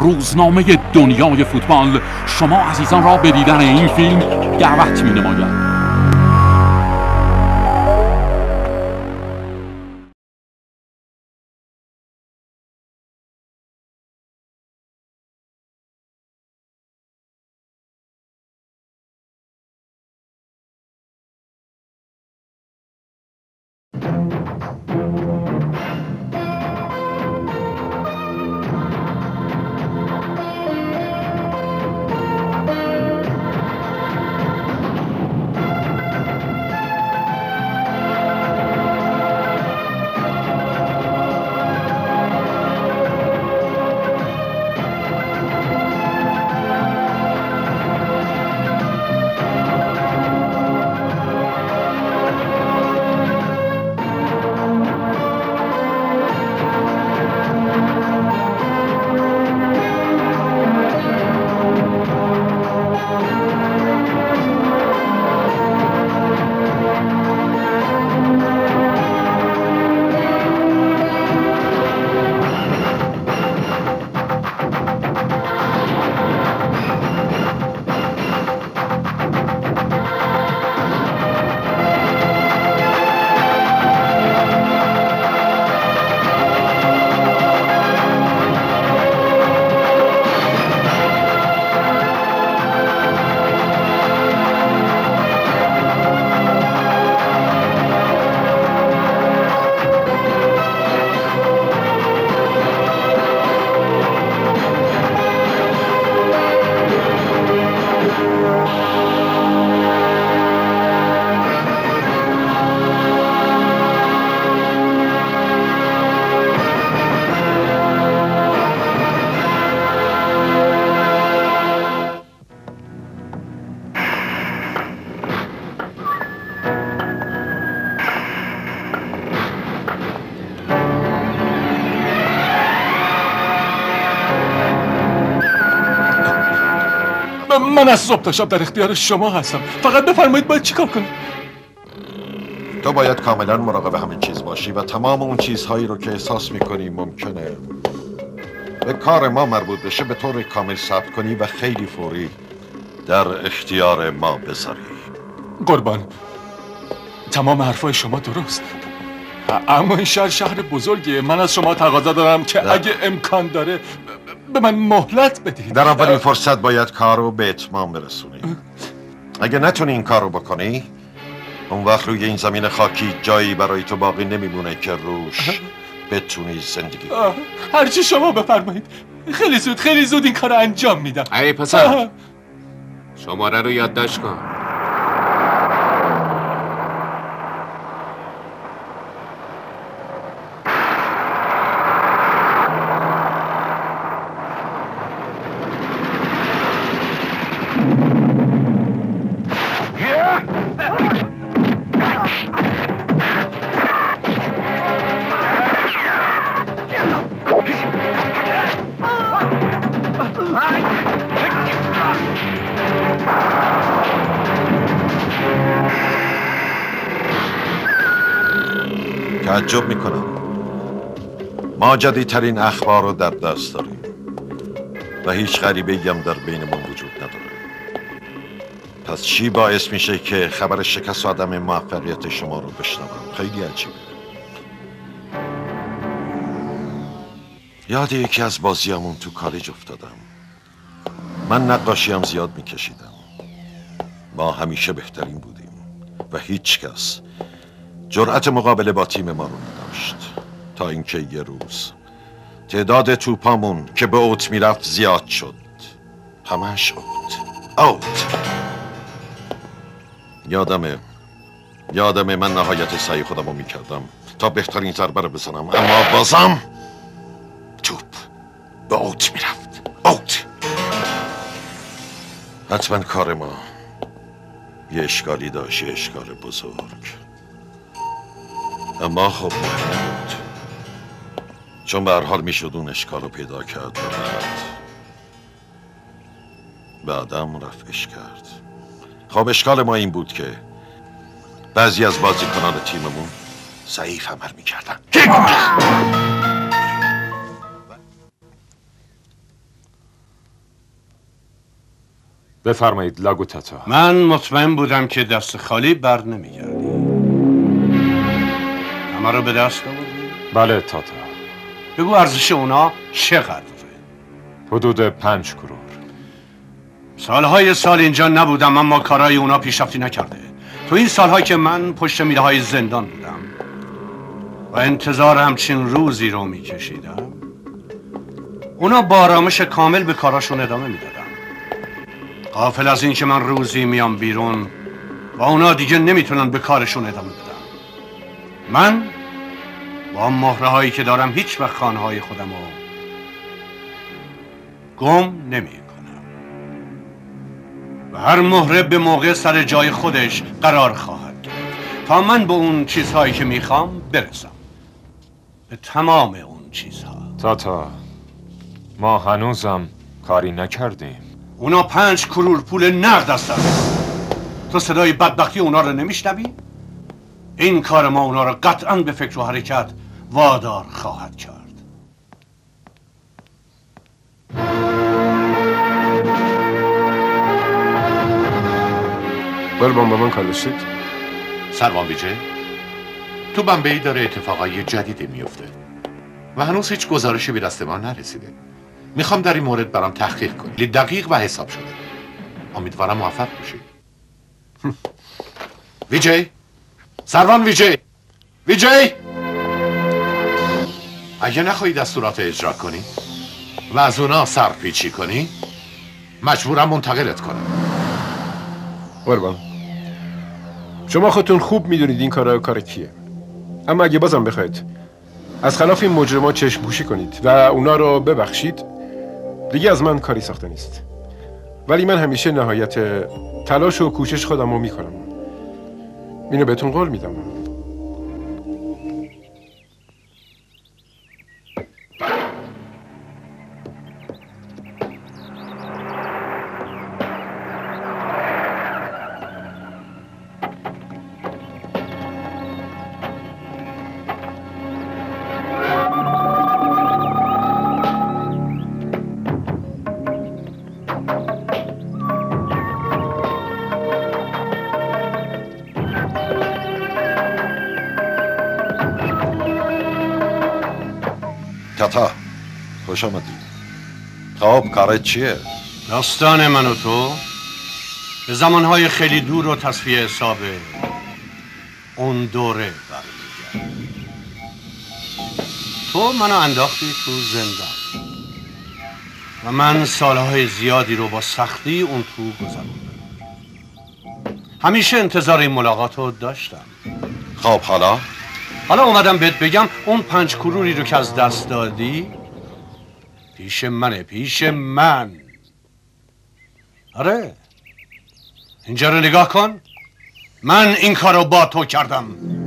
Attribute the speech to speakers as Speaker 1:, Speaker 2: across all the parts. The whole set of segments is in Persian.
Speaker 1: روزنامه دنیای فوتبال شما عزیزان را به دیدن این فیلم دعوت می‌نماید.
Speaker 2: من از صبح تا شب در اختیار شما هستم. فقط بفرمایید باید چیکار کنم؟
Speaker 3: تو باید کاملا مراقب همین چیز باشی و تمام اون چیزهایی رو که احساس میکنی ممکنه به کار ما مربوط بشه به طور کامل ثبت کنی و خیلی فوری در اختیار ما بذاری.
Speaker 2: قربان، تمام حرفای شما درست، اما این شهر بزرگیه. من از شما تقاضا دارم که اگه امکان داره به من مهلت بدید.
Speaker 3: در اولین فرصت باید کار رو به اتمام برسونی. اگه نتونی این کار رو بکنی، اون وقت روی این زمین خاکی جایی برای تو باقی نمیمونه که روش بتونی زندگی کنی.
Speaker 2: هرچی شما بفرمایید. خیلی زود این کار رو انجام میدم.
Speaker 4: ای پسر، شماره رو یادداشت کن.
Speaker 3: تعجب میکنم. ما جدیدترین اخبار رو در دست داریم و هیچ غریبه‌ای هم در بینمون وجود نداره. پس چی باعث میشه که خبر شکست و عدم موفقیت شما رو بشنوم؟ خیلی عجیبه. یاد یکی از بازیامون تو کالج افتادم. من نقاشیم زیاد میکشیدم. ما همیشه بهترین بودیم و هیچ کس جرأت مقابله با تیم ما رو نداشت، تا اینکه یه روز تعداد توپامون که به اوت میرفت زیاد شد. همش اوت. یادمه من نهایت سعی خودم رو میکردم تا بهترین ضربه رو بزنم، اما بازم توپ به اوت میرفت. اوت. حتما کار ما یه اشکالی داشت، یه اشکال بزرگ. اما خب مهم بود، چون به هر حال میشد اون اشکال رو پیدا کرد و بعدم رفعش کرد. خب اشکال ما این بود که بعضی از بازیکنان تیممون ضعیف عمل میکردن.
Speaker 2: بفرمایید لاگو تاتا.
Speaker 5: من مطمئن بودم که دست خالی بر نمیگردی. همه رو به دست آوردی؟
Speaker 2: بله تاتا.
Speaker 5: بگو ارزش اونا چقدره؟
Speaker 2: حدود 5 کرور.
Speaker 5: سالهای سال اینجا نبودم اما کارهای اونا پیشرفتی نکرده. تو این سالهایی که من پشت میله های زندان بودم و انتظار همچین روزی رو میکشیدم، اونا با آرامش کامل به کاراشون ادامه میدادن، غافل از این که من روزی میام بیرون و اونا دیگه نمیتونن به کارشون ادامه بدن. من با مهره هایی که دارم هیچ وقت خانه های خودم رو گم نمی کنم و هر مهره به موقع سر جای خودش قرار خواهد گرفت تا من به اون چیزهایی که میخوام برسم، به تمام اون چیزها.
Speaker 2: تاتا، ما هنوزم کاری نکردیم.
Speaker 5: اونا 5 کرور پول نقد هستن. تو صدای بدبختی اونا رو نمیشنوی؟ این کار ما اونا رو قطعاً به فکر و حرکت وادار خواهد کرد.
Speaker 6: با من کار داشتید؟
Speaker 7: سروان ویجه، تو بمبئی داره اتفاقای جدیدی میفته و هنوز هیچ گزارشی به دست ما نرسیده. میخوام در این مورد برام تحقیق کنی. دقیق و حساب شده. امیدوارم موفق باشی. ویجی، سروان ویجی، ویجی، اگه نخواهی دستورات اجرا کنی و از اونا سرپیچی کنی، مجبورم منتقلت کنم.
Speaker 6: قربان، شما خودتون خوب میدونید این کار کیه. اما اگه بازم بخواید از خلاف این مجرما چشم پوشی کنید و اونا رو ببخشید، دیگه از من کاری ساخته نیست. ولی من همیشه نهایت تلاش و کوشش خودم رو میکنم. اینو بهتون قول میدم.
Speaker 3: تاتا، خوش آمدی. خب کارت چیه؟
Speaker 5: داستان من و تو به زمانهای خیلی دور و تصفیه حساب اون دوره برمیگرد. تو منو انداختی تو زندان و من سالهای زیادی رو با سختی اون تو گذروندم. همیشه انتظار این ملاقات رو داشتم.
Speaker 3: خب حالا
Speaker 5: اومدم بهت بگم اون 5 کروری رو که از دست دادی پیش منه، پیش من. آره، اینجا رو نگاه کن. من این کار رو با تو کردم.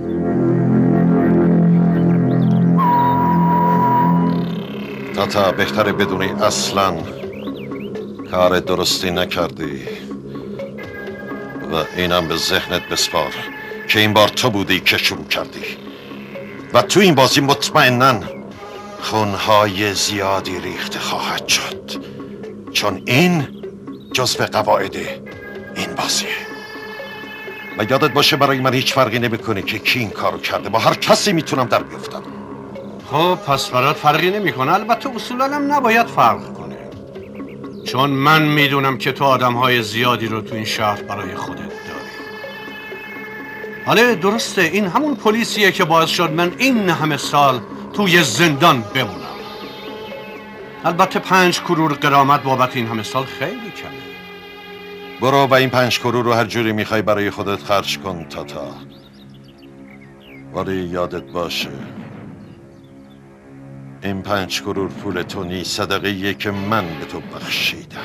Speaker 3: تاتا، بهتره بدونی اصلا کار درستی نکردی و اینم به ذهنت بسپار که این بار تو بودی که شروع کردی و تو این بازی مطمئناً خونهای زیادی ریخته خواهد شد، چون این جزو قواعد این بازیه و یادت باشه برای من هیچ فرقی نمیکنه که کی این کارو کرده. با هر کسی میتونم در بیفتم.
Speaker 5: خب پس برات فرقی نمیکنه. البته اصولاً هم نباید فرق کنه، چون من میدونم که تو آدمهای زیادی رو تو این شهر برای خودت داری. حالا درسته این همون پلیسیه که باعث شد من این همه سال توی زندان بمونم. البته 5 کرور غرامت بابت این همه سال خیلی کمه.
Speaker 3: برو و این 5 کرور رو هر جوری میخوای برای خودت خرج کن تاتا، ولی یادت باشه این 5 کرور پول تو نیست، صدقه‌ایه که من به تو بخشیدم.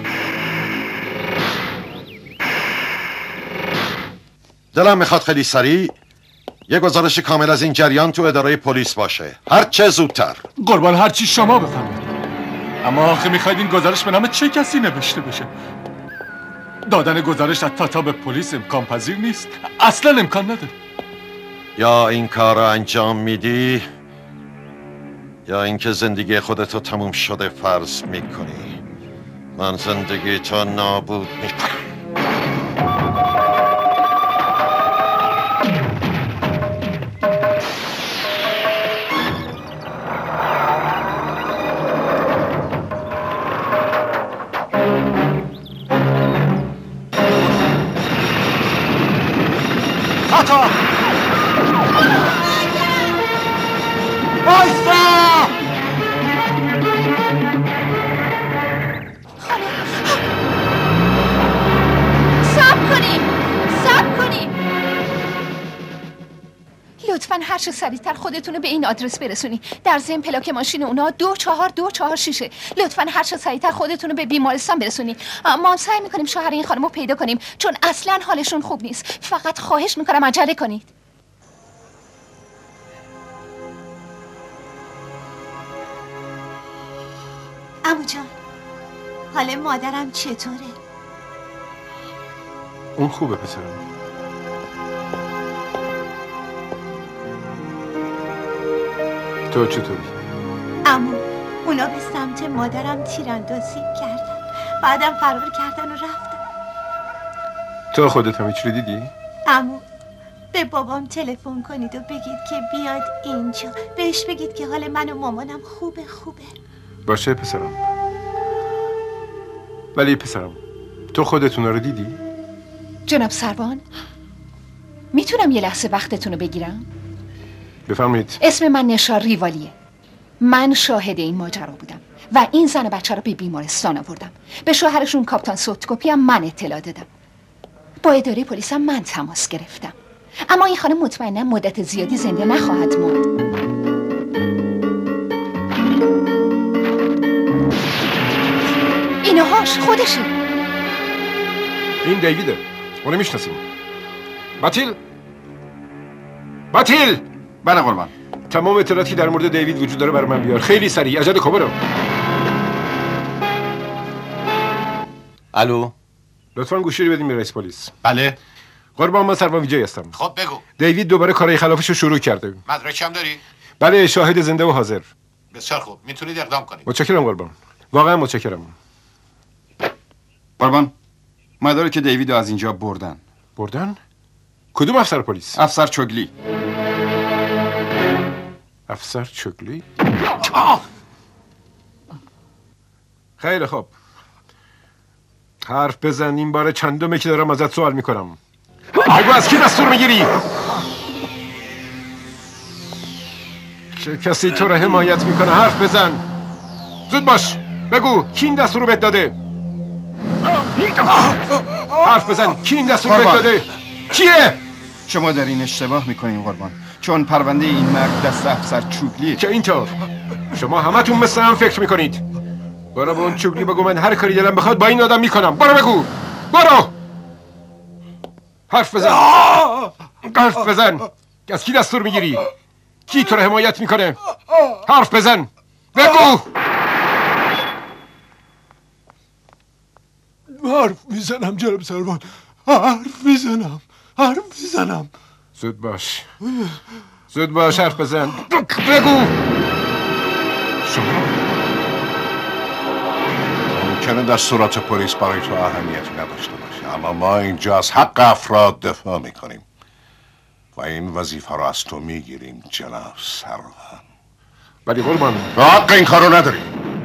Speaker 3: دلم میخواد خیلی سریع یه گزارش کامل از این جریان تو اداره پلیس باشه، هر چه زودتر.
Speaker 2: قربان هر چی شما بفهمید. اما آخه میخواید این گزارش به نام چه کسی نوشته بشه؟ دادن گزارش از تاتا به پلیس امکان پذیر نیست، اصلا امکان نداره.
Speaker 3: یا این کار رو انجام میدی یا اینکه زندگی خودتو تموم شده فرض میکنی من زندگی تو نابود میکنم.
Speaker 6: تاتا بایستا
Speaker 8: لطفاً هر چه سریعتر خودتون رو به این آدرس برسونی. در ضمن پلاک ماشین اونا 24246. لطفاً هر چه سریعتر خودتون رو به بیمارستان برسونی. ما سعی میکنیم شوهر این خانم رو پیدا کنیم چون اصلاً حالشون خوب نیست. فقط خواهش میکنم عجله کنید.
Speaker 9: عمو جان، حال مادرم چطوره؟
Speaker 6: اون خوبه پسرم. تو چطوری؟
Speaker 9: عمو، اونا به سمت مادرم تیراندازی کردن، بعدم فرار کردن و رفتن.
Speaker 6: تو خودت هم هیچ رو دیدی؟
Speaker 9: عمو، به بابام تلفن کنید و بگید که بیاد اینجا. بهش بگید که حال من و مامانم خوبه.
Speaker 6: باشه پسرم. ولی پسرم تو خودت اونا رو دیدی؟
Speaker 8: جناب سروان، میتونم یه لحظه وقتتون رو بگیرم؟
Speaker 6: بفرمایید.
Speaker 8: اسم من نشار ریوالیه. من شاهد این ماجرا بودم و این زن و بچه رو به بیمارستان آوردم. به شوهرشون کاپیتان سوتکوپی هم من اطلاع دادم. با اداره پلیس هم من تماس گرفتم. اما این خانم مطمئنا مدت زیادی زنده نخواهد موند. اینهاش خودشه.
Speaker 6: این دیویده. اونو میشناسیم. باتیل.
Speaker 10: بله قربان.
Speaker 6: تمام اطلاعاتی در مورد دیوید وجود داره برای من بیار. خیلی سریع. عجله کن برو.
Speaker 10: الو.
Speaker 6: لطفاً گوشی رو بدیم به رئیس پلیس.
Speaker 7: بله.
Speaker 6: قربان، من سروان ویجی هستم.
Speaker 7: خب بگو.
Speaker 6: دیوید دوباره کارهای خلافش رو شروع کرده.
Speaker 7: مدرکم داری؟
Speaker 6: بله، شاهد زنده و حاضر.
Speaker 7: بسیار خوب، میتونید اقدام کنید.
Speaker 6: متشکرم قربان. واقعا متشکرم.
Speaker 10: قربان، مدارک دیوید از اینجا بردن.
Speaker 6: کدوم افسر پلیس؟
Speaker 10: افسر چوگلی.
Speaker 6: افسر چوگلی؟ خیلی خوب. حرف بزن. این باره چندمه که دارم ازت سوال میکنم. بگو از کی دستور میگیری؟ چه کسی تو رو حمایت میکنه؟ حرف بزن. زود باش. بگو کی این دستور رو بهت داده؟ حرف بزن. کی این دستور رو بهت داده؟ کیه؟
Speaker 10: شما در این اشتباه میکنین قربان، چون پرونده این مرد دست افسر چوگلیه.
Speaker 6: که اینطور شما همتون مثل هم فکر میکنید. برو به اون چوگلی بگو من هر کاری دلم بخواد با این آدم میکنم. برو بگو. برو. حرف بزن. از کی دستور میگیری؟ کی تو رو حمایت میکنه؟ حرف بزن. بگو.
Speaker 2: حرف میزنم جناب سروان. حرف میزنم.
Speaker 6: زود باش. حرف بزن. بگو.
Speaker 7: شما ممکنه دستورات پلیس برای تو اهمیتی نداشته باشه، اما ما اینجا از حق افراد دفاع میکنیم و این وظیفه رو از تو میگیریم جناب سروان.
Speaker 6: ولی قربان،
Speaker 7: حق این کارو نداری.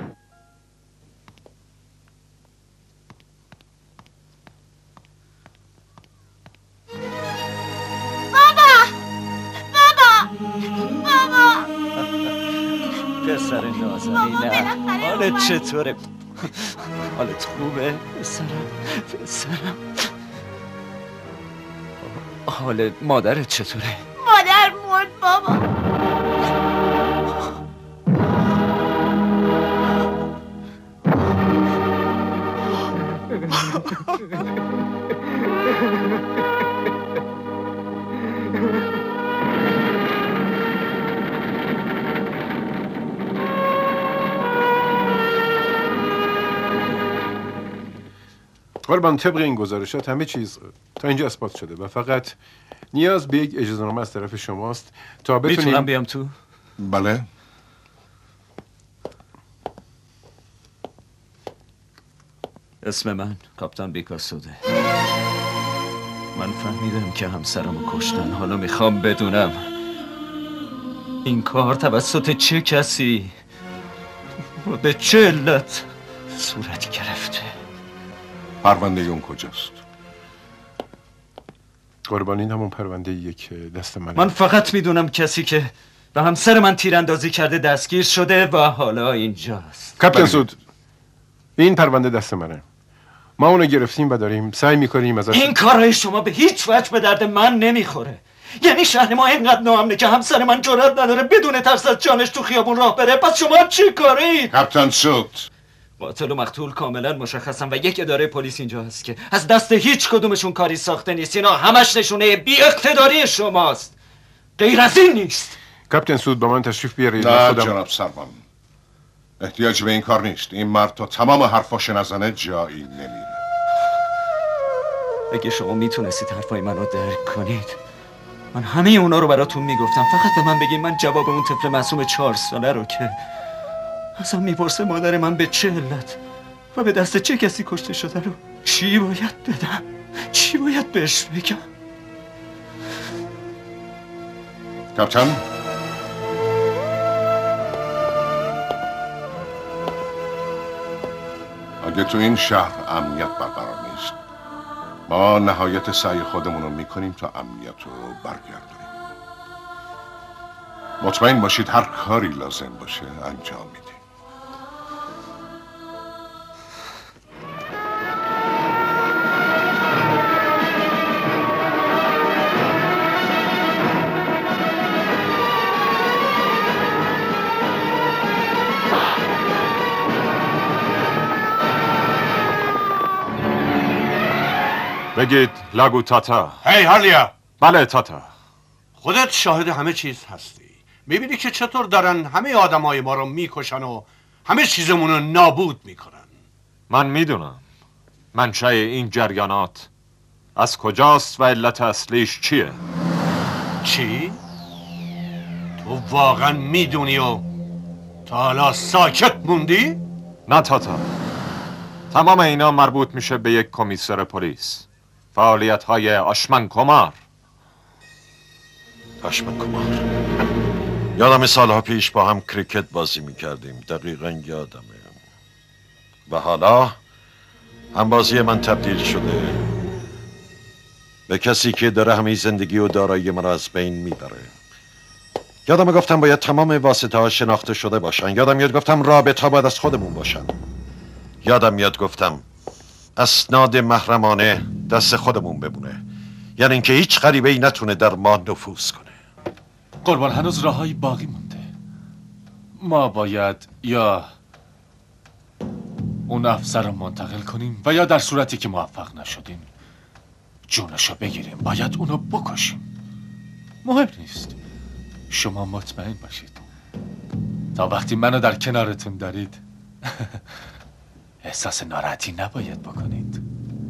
Speaker 11: پسر نازنینم، حالت چطوره؟ حالت خوبه؟ پسرم حال مادرت چطوره؟
Speaker 9: مادر مرد بابا.
Speaker 6: قربان، طبق این گزارشات همه چیز تا اینجا اثبات شده و فقط نیاز به یک اجازه‌نامه از طرف شماست تا بتونیم.
Speaker 11: میتونم بیام تو؟
Speaker 7: بله.
Speaker 11: اسم من کاپتان بیکاسوده. من فهمیدم که همسرمو کشتن. حالا میخوام بدونم این کار توسط چه کسی و به چه علت صورت گرفته؟
Speaker 7: پرونده اون کجاست؟
Speaker 6: قربان این همون پرونده ایه که دست منه.
Speaker 11: من فقط میدونم کسی که به همسر من تیراندازی کرده دستگیر شده و حالا اینجاست.
Speaker 6: کاپتان سود، این پرونده دست منه. ما اونو گرفتیم و داریم سعی میکنیم ازش.
Speaker 11: این کارهای شما به هیچ وجه به درد من نمیخوره. یعنی شهر ما اینقدر ناامنه که همسر من جرئت نداره بدون ترس از جانش تو خیابون راه بره. پس شما چی کارید؟
Speaker 7: کاپتان سود،
Speaker 11: قاتل و مقتول کاملا مشخصن و یک اداره پلیس اینجا هست که از دست هیچ کدومشون کاری ساخته نیست. اینا همش نشونه بی اقتداری شماست. غیر از این نیست.
Speaker 6: کاپتان سود با من تشریف بیارید.
Speaker 7: نه جناب سروان، احتیاج به این کار نیست. این مرد تا تمام حرفاش نزنه جایی نمیره.
Speaker 11: اگه شما میتونستید حرفای منو درک کنید من همه اونا رو براتون میگفتم. فقط به من بگید من جواب اون طفل معصوم 4 ساله رو که ازم میپرسه مادر من به چه علت و به دست چه کسی کشته شده رو چی باید بدم؟ چی باید بهش بگم؟
Speaker 7: کاپتان، اگه تو این شهر امنیت برقرار نیست ما نهایت سعی خودمون رو میکنیم تا امنیت رو برگردونیم. مطمئن باشید هر کاری لازم باشه انجام میدیم.
Speaker 2: بگید لاگو تاتا.
Speaker 5: هی هارلیا.
Speaker 2: بله تاتا.
Speaker 5: خودت شاهد همه چیز هستی. میبینی که چطور دارن همه آدمای ما رو میکشن و همه چیزمون رو نابود میکنن.
Speaker 2: من میدونم منشأ این جریانات از کجاست و علت اصلیش چیه.
Speaker 5: چی؟ تو واقعا میدونی و تا حالا ساکت موندی؟
Speaker 2: نه تاتا، تمام اینا مربوط میشه به یک کمیسر پلیس. فعالیت‌های آشمن کمار.
Speaker 3: آشمن کمار. یادم سالها پیش با هم کریکت بازی میکردیم. دقیقا یادمه. و حالا هم بازی من تبدیل شده به کسی که داره همه زندگی و دارایی من از بین میبره. یادم گفتم باید تمام واسطه ها شناخته شده باشن. یادم یاد گفتم رابط ها باید از خودمون باشن. یادم یاد گفتم اسناد محرمانه دست خودمون بمونه. یعنی اینکه هیچ غریبه‌ای نتونه در ما نفوذ کنه.
Speaker 2: قربان هنوز راهایی باقی مونده. ما باید یا اون افسر رو منتقل کنیم و یا در صورتی که موفق نشدیم جونشو بگیریم. باید اونو بکشیم. مهم نیست، شما مطمئن باشید تا وقتی منو در کنارتون دارید احساس ناراحتی نباید بکنید.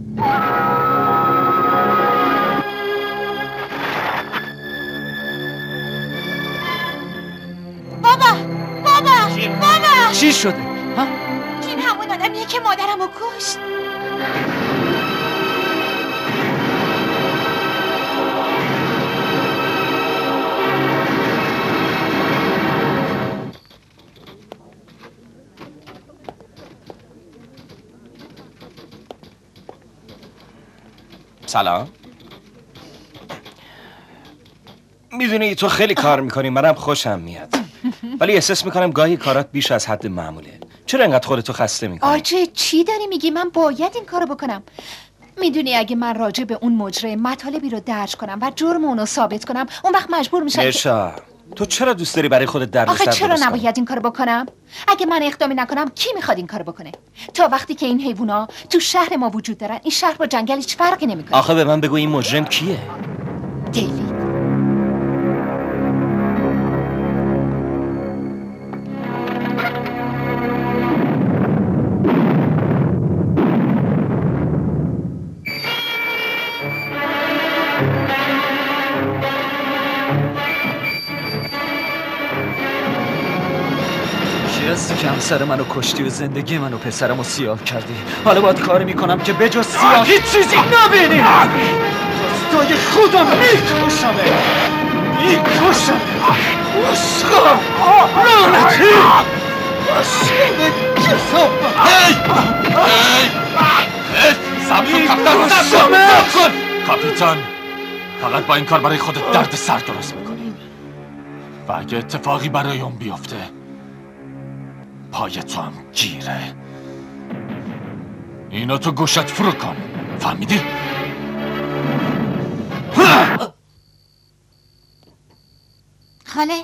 Speaker 9: بابا
Speaker 11: چی شده؟ ها؟
Speaker 9: این همون آدمیه که مادرمو کشت.
Speaker 12: سلام. میدونی تو خیلی کار میکنی، منم خوشم میاد، ولی احساس میکنم گاهی کارات بیش از حد معموله. چرا انقدر خودتو خسته میکنی؟
Speaker 8: آجه چی داری میگی؟ من باید این کارو بکنم. میدونی اگه من راجع به اون مجرم مطالبی رو درج کنم و جرم اونو ثابت کنم اون وقت مجبور میشم
Speaker 12: نشا تو چرا دوست داری برای خودت دردسر
Speaker 8: آخه
Speaker 12: درست
Speaker 8: چرا
Speaker 12: کنی؟
Speaker 8: نباید این کارو بکنم؟ اگه من اقدامی نکنم کی میخواد این کارو بکنه؟ تا وقتی که این حیوونا تو شهر ما وجود دارن این شهر با جنگل هیچ فرقی نمیکنه.
Speaker 12: آخه به من بگو این مجرم کیه؟
Speaker 8: دیوید.
Speaker 11: هستی که همسر منو کشتی و زندگی منو پسرمو سیاه کردی. حالا باید کاری میکنم که بجز سیاه هیچ چیزی نبینی. راستای خودم میکشمه. اسخار لعنتی اسخار
Speaker 2: صبر کن کاپیتان، صبر کن کاپیتان. فقط با این کار برای خودت درد سر درست میکنی و اگه اتفاقی برای اون بیفته پای تو هم گیره. اینو تو گوشت فرو کن، فهمیدی؟
Speaker 9: خاله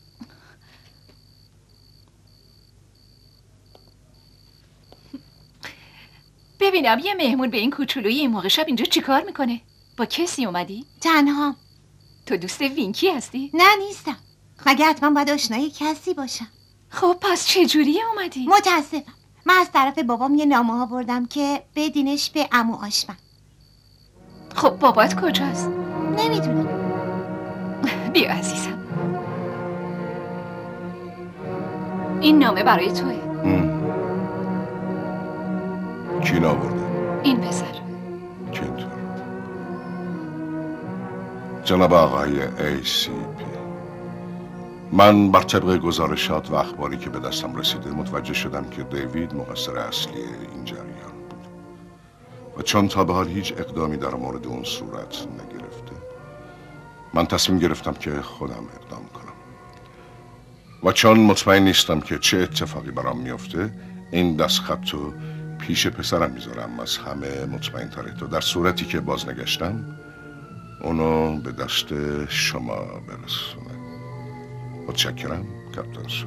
Speaker 8: ببینم یه مهمون به این کوچولویی این موقع شب اینجا چیکار میکنه؟ با کسی اومدی؟
Speaker 9: تنها.
Speaker 8: تو دوست وینکی هستی؟
Speaker 9: نه نیستم. مگه حتما باید آشنای کسی باشم؟
Speaker 8: خب پس چجوری اومدی؟
Speaker 9: متاسفم. من از طرف بابام یه نامه ها بردم که بدینش به عمو آشمن.
Speaker 8: خب بابات کجاست؟
Speaker 9: نمیدونم.
Speaker 8: بیا عزیزم، این نامه برای توه.
Speaker 3: کی ناورده؟
Speaker 8: این پسر.
Speaker 3: چطور؟ جناب آقای ACP، من بر طبق گزارشات و اخباری که به دستم رسیده متوجه شدم که دیوید مقصر اصلی این جریان بود و چون تا به حال هیچ اقدامی در مورد اون صورت نگرفته، من تصمیم گرفتم که خودم اقدام کنم و چون مطمئن نیستم که چه اتفاقی برام میفته، این دستخطو پیش پسرم میذارم از همه مطمئن تره تو در صورتی که بازنگشتم اونو به دست شما برسونه. متشکرم کاپیتان سود.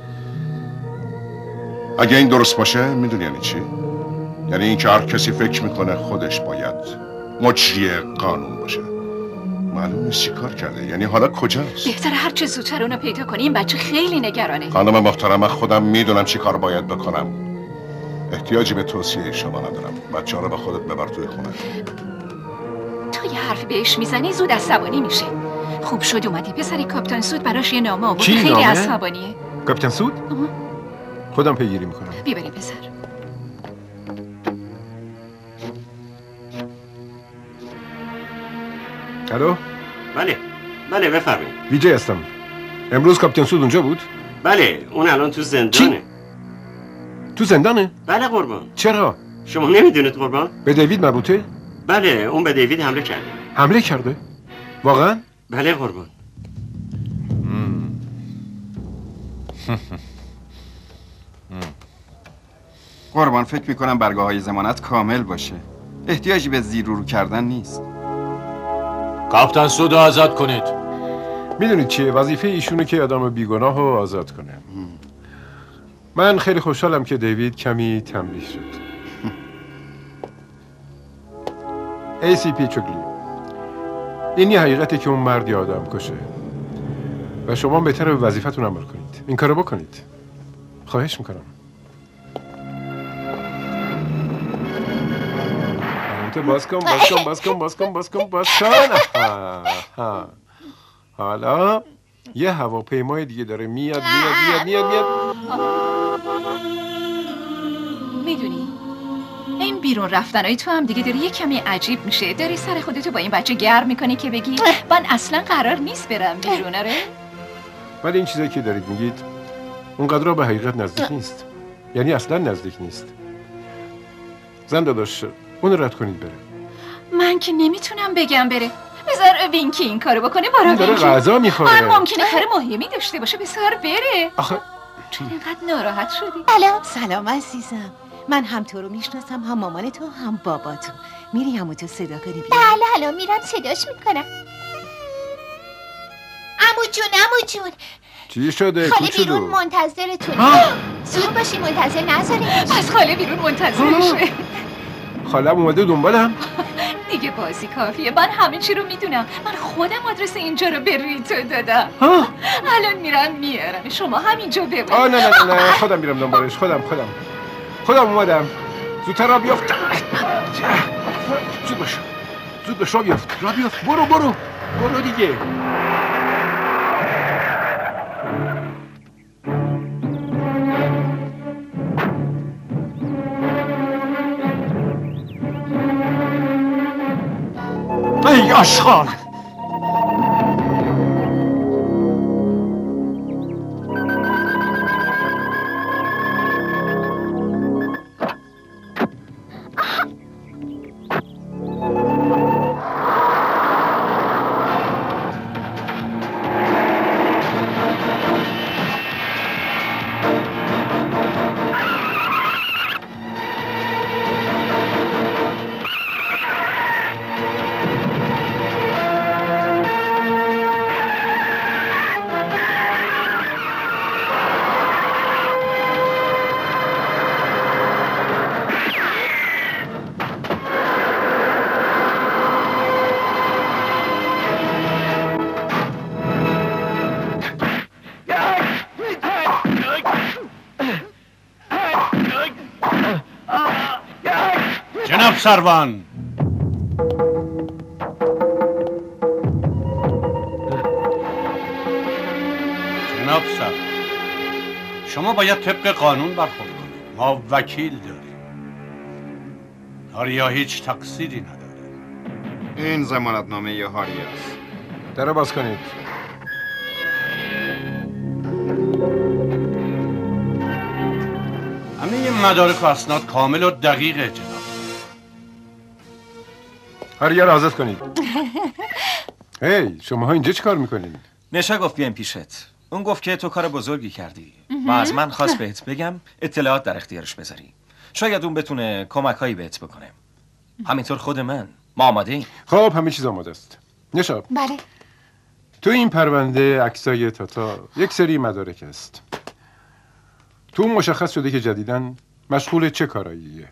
Speaker 3: اگه این درست باشه میدونی یعنی چی؟ یعنی این که هر کسی فکر میکنه خودش باید مجری قانون باشه معلوم نیست چی کار کرده. یعنی حالا کجاست؟
Speaker 8: بهتره هر چه زودتر اونو پیدا کنی، این بچه خیلی نگرانه.
Speaker 3: خانم محترم، خودم میدونم چی کار باید بکنم. احتیاجی به توصیه شما ندارم. بچه ها رو با خودت ببر توی خونه.
Speaker 8: تو یه حرفی بهش میزنی زود عصبانی میشه. خوب شد اومدی. پسری کاپیتان سود براش یه نامه آورد. خیلی عصبانیه.
Speaker 6: کاپیتان سود؟ خودم پیگیری میکنم.
Speaker 8: بیبری پسر.
Speaker 6: الو؟
Speaker 13: بله بفرمایید.
Speaker 6: ویجی هستم. امروز کاپیتان سود اونجا بود؟
Speaker 13: بله اون الان تو زندانه.
Speaker 6: تو زندانه؟
Speaker 13: بله قربان.
Speaker 6: چرا؟
Speaker 13: شما نمیدونید قربان؟
Speaker 6: به دیوید مربوطه؟
Speaker 13: بله اون به دیوید حمله کرده.
Speaker 6: حمله کرده؟ واقعا؟
Speaker 13: بله قربان.
Speaker 10: قربان فکر میکنم برگاه های ضمانت کامل باشه. احتیاجی به زیر و رو کردن نیست.
Speaker 2: کاپیتان سود آزاد کنید.
Speaker 6: میدونید چیه؟ وظیفه ایشونه که آدم بیگناه رو آزاد کنه. من خیلی خوشحالم که دیوید کمی تنبیه شد. ACP چوگلی، این یه حقیقته که اون مرد یه آدم کشه و شما بهتره به وظیفتون عمل کنید. این کارو بکنید. خواهش میکنم. باز کن. حالا یه هواپیمای دیگه داره میاد.
Speaker 8: میدونی این بیرون رفتنای تو هم دیگه داری یه کمی عجیب میشه. داری سر خودتو با این بچه گرم میکنی که بگی من اصلا قرار نیست برم بیرون. آره
Speaker 6: ولی این چیزایی که دارید میگید اونقدر به حقیقت نزدیک نیست. یعنی اصلا نزدیک نیست. زن داداش اون رد کنید بره.
Speaker 8: من که نمیتونم بگم بره. بذار وینکی این کارو بکنه. برو
Speaker 6: داره غذا میخوره.
Speaker 8: ممکنه کار مهمی داشته باشه. بذار بره.
Speaker 6: آخه
Speaker 8: چون اینقدر ناراحت شدی؟
Speaker 9: سلام عزیزم. من هم تو رو میشناسم، هم مامان تو، هم بابا تو. میری همو تو صدا کنی بیا؟
Speaker 14: بله الان میرم صداش میکنم. عمو جون
Speaker 6: چی شده
Speaker 14: خاله
Speaker 6: کوچولو؟
Speaker 14: بیرون منتظرتونه. زود باشی منتظر نذاریم.
Speaker 8: از خاله بیرون منتظرشه.
Speaker 6: خالم اومده دنبالم؟
Speaker 8: دیگه بازی کافیه. من همه چی رو میدونم. من خودم آدرس اینجا رو به ریتو دادم. الان میرم میارم. شما همینجا بمونید.
Speaker 6: نه خودم میرم دنبالش. خودم اومدم. زودتر را بیافت. زود باش را بیافت. برو دیگه.
Speaker 5: ای آشغال! جناب سروان، جناب سروان، شما باید طبق قانون برخورد کنید. ما وکیل داریم. هاریا هیچ تقصیری نداره.
Speaker 10: این ضمانتنامه هاریا است.
Speaker 6: در باز کنید.
Speaker 5: همه مدارک و اسناد کامل و دقیقه جناب.
Speaker 6: هاریا را آزاد کنید. هی شماها اینجا چی کار میکنین؟
Speaker 11: نشا گفت بیایم پیشت. اون گفت که تو کار بزرگی کردی و از من خواست بهت بگم اطلاعات در اختیارش بذاری. شاید اون بتونه کمکایی بهت بکنه. همینطور خود من. ما آماده ایم.
Speaker 6: خب همه چیز آماده است. نشا.
Speaker 8: بله.
Speaker 6: تو این پرونده عکسای تاتا یک سری مدارک است. تو مشخص شده که جدیداً مشغول چه کاراییه.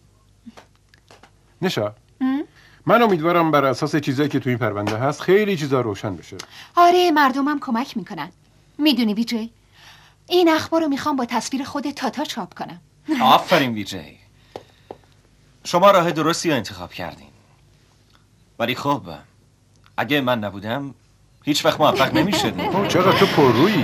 Speaker 6: نشا. من امیدوارم بر اساس چیزایی که تو این پرونده هست خیلی چیزا روشن بشه.
Speaker 8: آره مردمم کمک میکنن. میدونی ویجی، این اخبار رو میخوام با تصویر خود تاتا چاپ کنم.
Speaker 11: آفرین ویجی، شما راه درستی رو انتخاب کردین. ولی خب اگه من نبودم هیچ وقت موفق نمیشدیم.
Speaker 6: چقدر تو پررویی.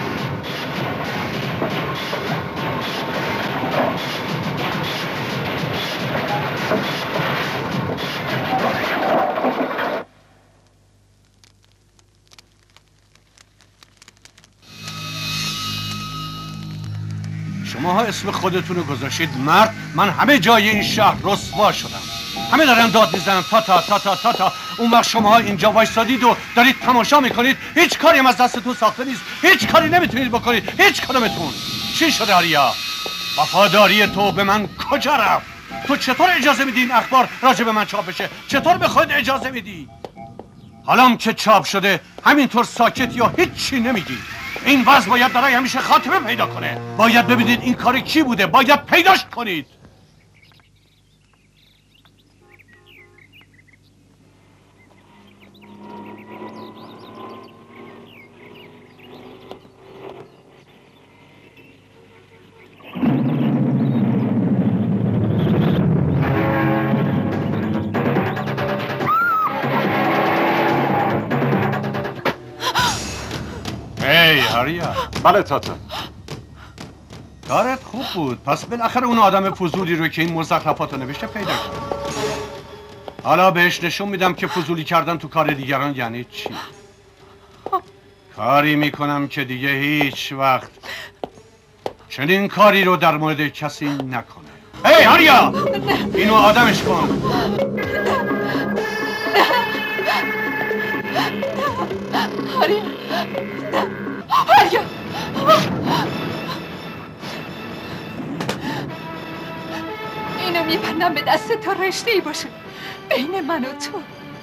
Speaker 5: شماها اسم خودتون رو گذاشتید مرد. من همه جای این شهر رسوا شدم. همه دارن داد میزنن تاتا تاتا تاتا. اون وقت شماها اینجا وایسادید و دارید تماشا میکنید. هیچ کاری هم از دستتون ساخته نیست. هیچ کاری نمیتونید بکنید. هیچ کدومتون. چی شده آریا؟ وفاداری تو به من کجا رفت؟ تو چطور اجازه میدی این اخبار راجع به من چاپ بشه؟ چطور به خود اجازه میدی؟ حالا که چاپ شده همینطور ساکت یا هیچی نمیگی. این وضع باید برای همیشه خاتمه پیدا کنه. باید ببینید این کار کی بوده. باید پیداش کنید. هی هاریا.
Speaker 2: بله تاتا.
Speaker 5: کارت خوب بود. پس بالاخره اون آدم فضولی رو که این مزخرفات رو نوشته پیدا کرد. حالا بهش نشون میدم که فضولی کردن تو کار دیگران یعنی چی. کاری میکنم که دیگه هیچ وقت چنین کاری رو در مورد کسی نکنه. هی هاریا، اینو آدمش کن.
Speaker 8: هاریا، هاریا، اینو میبندم به دست تا رشته ای باشه بین من و تو.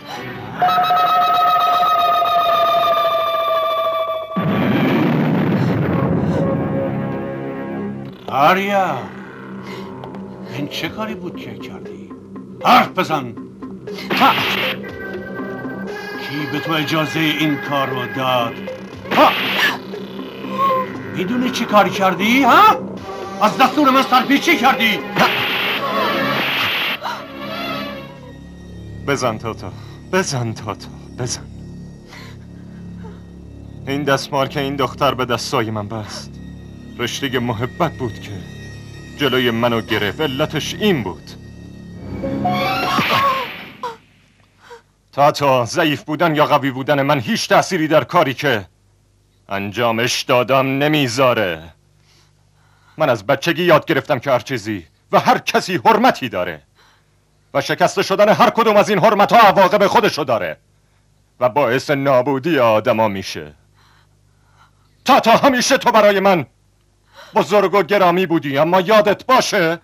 Speaker 5: آریا، این چه کاری بود که کردی؟ حرف بزن. کی به تو اجازه این کار رو داد؟ میدونی چی کاری کردی؟ ها؟ از دستور من سرپیچی کردی؟
Speaker 2: بزن تاتا، بزن تاتا، بزن. این دستمال که این دختر به دستای من بست رشته محبت بود که جلوی منو گرفت. علتش این بود. تا ضعیف بودن یا قوی بودن من هیچ تأثیری در کاری که انجامش دادم نمیذاره. من از بچگی یاد گرفتم که هر چیزی و هر کسی حرمتی داره و شکسته شدن هر کدوم از این حرمت‌ها عواقب خودشو داره و باعث نابودی آدما میشه. تا همیشه تو برای من بزرگ و گرامی بودی، اما یادت باشه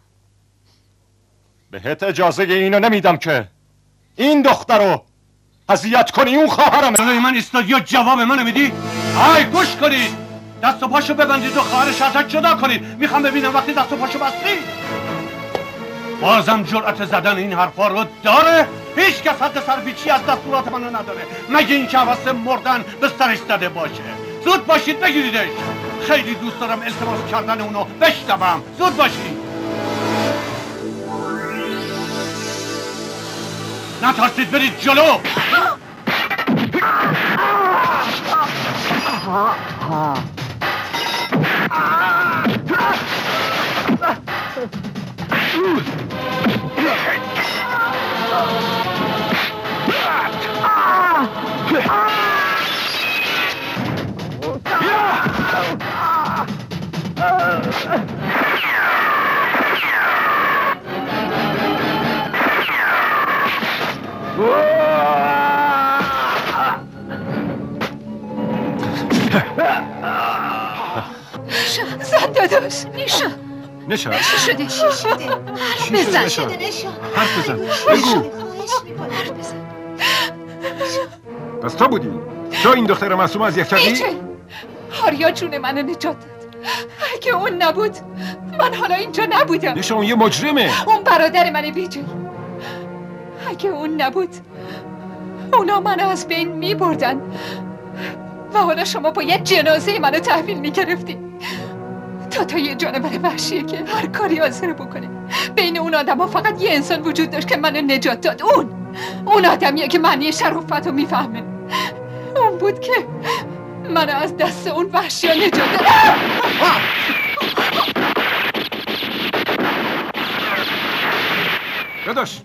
Speaker 2: بهت اجازه اینو نمیدم که این دختر رو اذیت کنی. اون خواهرم
Speaker 5: جلوی من ایستاد یا جواب منو میدی؟ آی گوش کنید، دست و پاشو ببندید و خواهرش ازت جدا کنید. میخوام ببینم وقتی دست و پاشو بستی بازم جرأت زدن این حرفا رو داره. هیچ کس حد سرپیچی از دستورات منو نداره مگه اینکه حواس مردن به سرش زده باشه. زود باشید بگیریدش. خیلی دوست دارم التماس کردن اونو بشنوم. زود باشید. نترسید برید جلو.
Speaker 8: زن داداش.
Speaker 6: نشا
Speaker 9: چی شده؟ حرف بزن.
Speaker 6: حرف بزن. بگو.
Speaker 8: حرف بزن.
Speaker 6: پس تو بودی؟ تو این دختر معصوم اذیت کردی؟
Speaker 8: آریا جون منو نجات داد. اگه اون نبود من حالا اینجا نبودم.
Speaker 6: نشا اون یه مجرمه.
Speaker 8: اون برادر منه بیجل. اگه اون نبود اونا منو از بین میبردن و حالا شما باید جنازه منو تحویل میگرفتی. تا یه جانور وحشیه که هر کاری حاضر بکنه. بین اون آدم ها فقط یه انسان وجود داشت که منو نجات داد. اون آدمیه که معنی شرافت رو میفهمه. اون بود که منو از دست اون وحشی ها نجات داد.
Speaker 6: داداش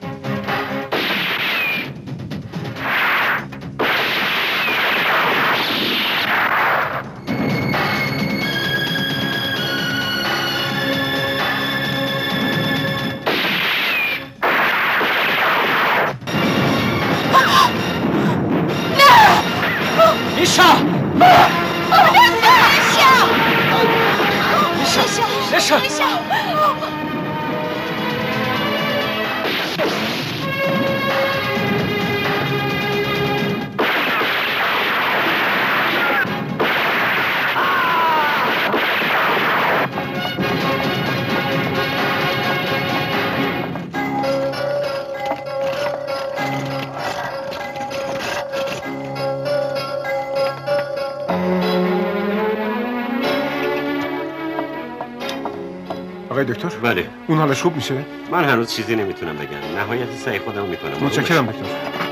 Speaker 11: نیشا! نیشا!
Speaker 6: آقای دکتر؟
Speaker 13: بله.
Speaker 6: اون حالش خوب میشه؟
Speaker 13: من هنوز چیزی نمیتونم بگم. نهایت سعی خودم میکنم.
Speaker 6: متشکرم دکتر.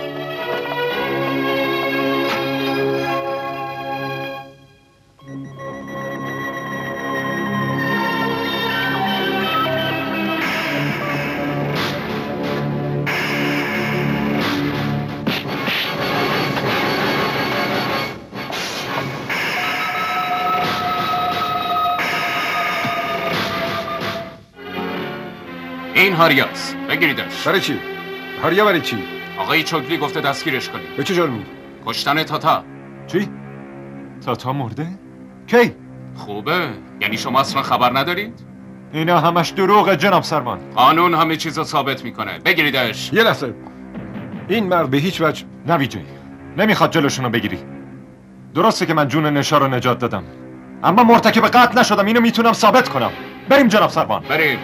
Speaker 4: این هاریاس بگیریدش.
Speaker 6: برای چی؟ هاریا برای چی؟
Speaker 4: آقای چوگلی گفته دستگیرش کنید.
Speaker 6: به چه جرمی؟
Speaker 4: کشتن تاتا.
Speaker 2: چی؟ تاتا مرده؟ کی؟
Speaker 4: خوبه. یعنی شما اصلا خبر ندارید؟
Speaker 2: اینا همش دروغه جناب سرمان.
Speaker 4: قانون همه چیزو ثابت میکنه. بگیریدش.
Speaker 6: یه لحظه. این مرد به هیچ وجه
Speaker 2: نویجه نمیخواد جلوشونو بگیری. درسته که من جون نشا رو نجات دادم، اما مرتکب قتل نشدم. اینو میتونم ثابت کنم. بریم جناب سرمان.
Speaker 4: بریم.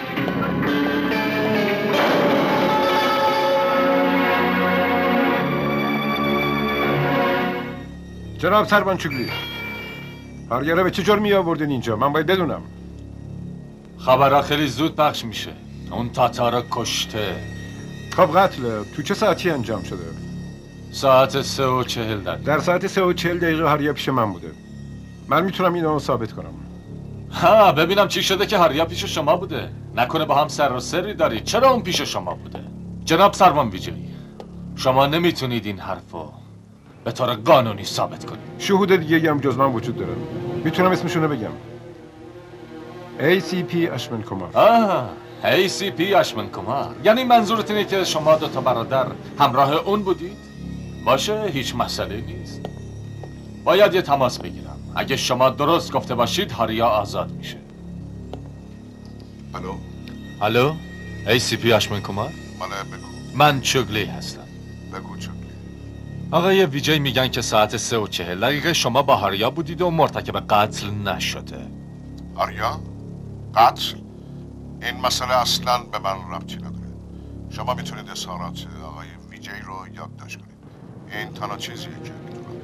Speaker 6: جناب سربان چوگلی، هاریا رو به چه جرمی آوردین اینجا؟ من باید بدونم.
Speaker 2: خبرها خیلی زود پخش میشه. اون تاتا رو کشته.
Speaker 6: خب قتل تو چه ساعتی انجام شده؟
Speaker 2: ساعت 3:40.
Speaker 6: در ساعت 3:40 هاریا پیش من بوده. من میتونم اینو ثابت کنم.
Speaker 2: ها ببینم چی شده که هاریا پیش شما بوده. نکنه با هم سر و سری دارید. چرا اون پیش شما بوده؟ جناب سروان ویجی، شما نمیتونید این حرفو به طور قانونی ثابت کنید.
Speaker 6: شهود دیگه هم جز من وجود داره. میتونم اسمشونو بگم. ACP اشمن کمار.
Speaker 2: ACP اشمن کمار. یعنی منظورت اینه که شما دو تا برادر همراه اون بودید؟ باشه، هیچ مسئله نیست. باید یه تماس بگیرم. اگه شما درست گفته باشید هاریا آزاد میشه. الو ACP اشمن کمار؟
Speaker 15: بگو.
Speaker 2: من چوگلی هستم.
Speaker 15: بگو چوگلی.
Speaker 2: آقای ویجی میگن که ساعت 3:40 شما با هاریا بودید و مرتکب قتل نشده.
Speaker 15: هاریا؟ قتل؟ این مسئله اصلاً به من ربطی نداره. شما میتونید اظهارات آقای ویجی رو یادداشت کنید. این تنها چیزیه که میتونم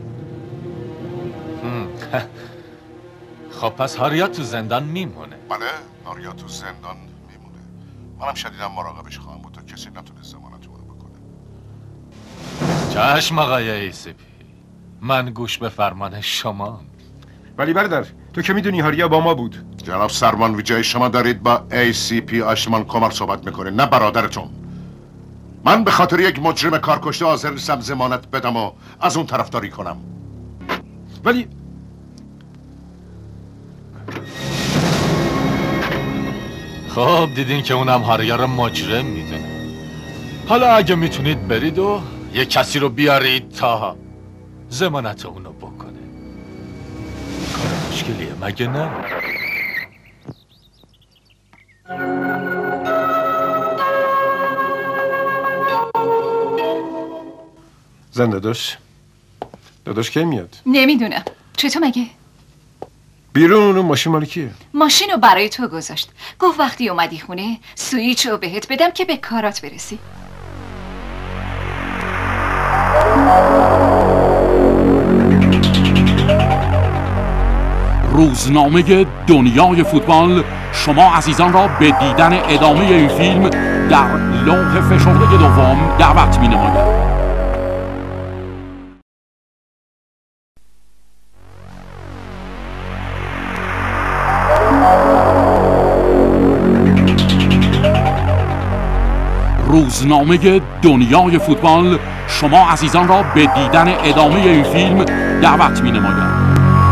Speaker 15: بگم.
Speaker 2: خب پس هاریا تو زندان میمونه.
Speaker 15: بله، هاریا تو زندان میمونه. منم شدیداً مراقبش خواهم بود تا کسی نتونه ضمانت اونو بکنه.
Speaker 2: چشم آقای ACP. من گوش به فرمان شما.
Speaker 6: ولی برادر تو که میدونی هاریا با ما بود.
Speaker 15: جناب سروان ویجی، شما دارید با ACP اشمن کمار صحبت میکنید، نه برادرتون. من به خاطر یک مجرم کارکشته حاضر نیستم ضمانت بدم و از اون طرفداری کنم.
Speaker 6: ولی
Speaker 2: خب دیدین که اونم هاریا رو مجرم میدونه. حالا اگه میتونید برید و یه کسی رو بیارید تا ضمانت اونو بکنه. کار مشکلیه مگه نه؟
Speaker 6: زن داداش کی میاد؟
Speaker 8: نمیدونم. چطور مگه؟
Speaker 6: بیرون اون ماشین مال کیه؟
Speaker 8: ماشین رو برای تو گذاشت. گفت وقتی اومدی خونه سویچ رو بهت بدم که به کارات برسی.
Speaker 1: روزنامه دنیای فوتبال شما عزیزان را به دیدن ادامه این فیلم در لوح فشرده دوم دعوت می‌نماید. روزنامه دنیای فوتبال شما عزیزان را به دیدن ادامه این فیلم دعوت می‌نماید.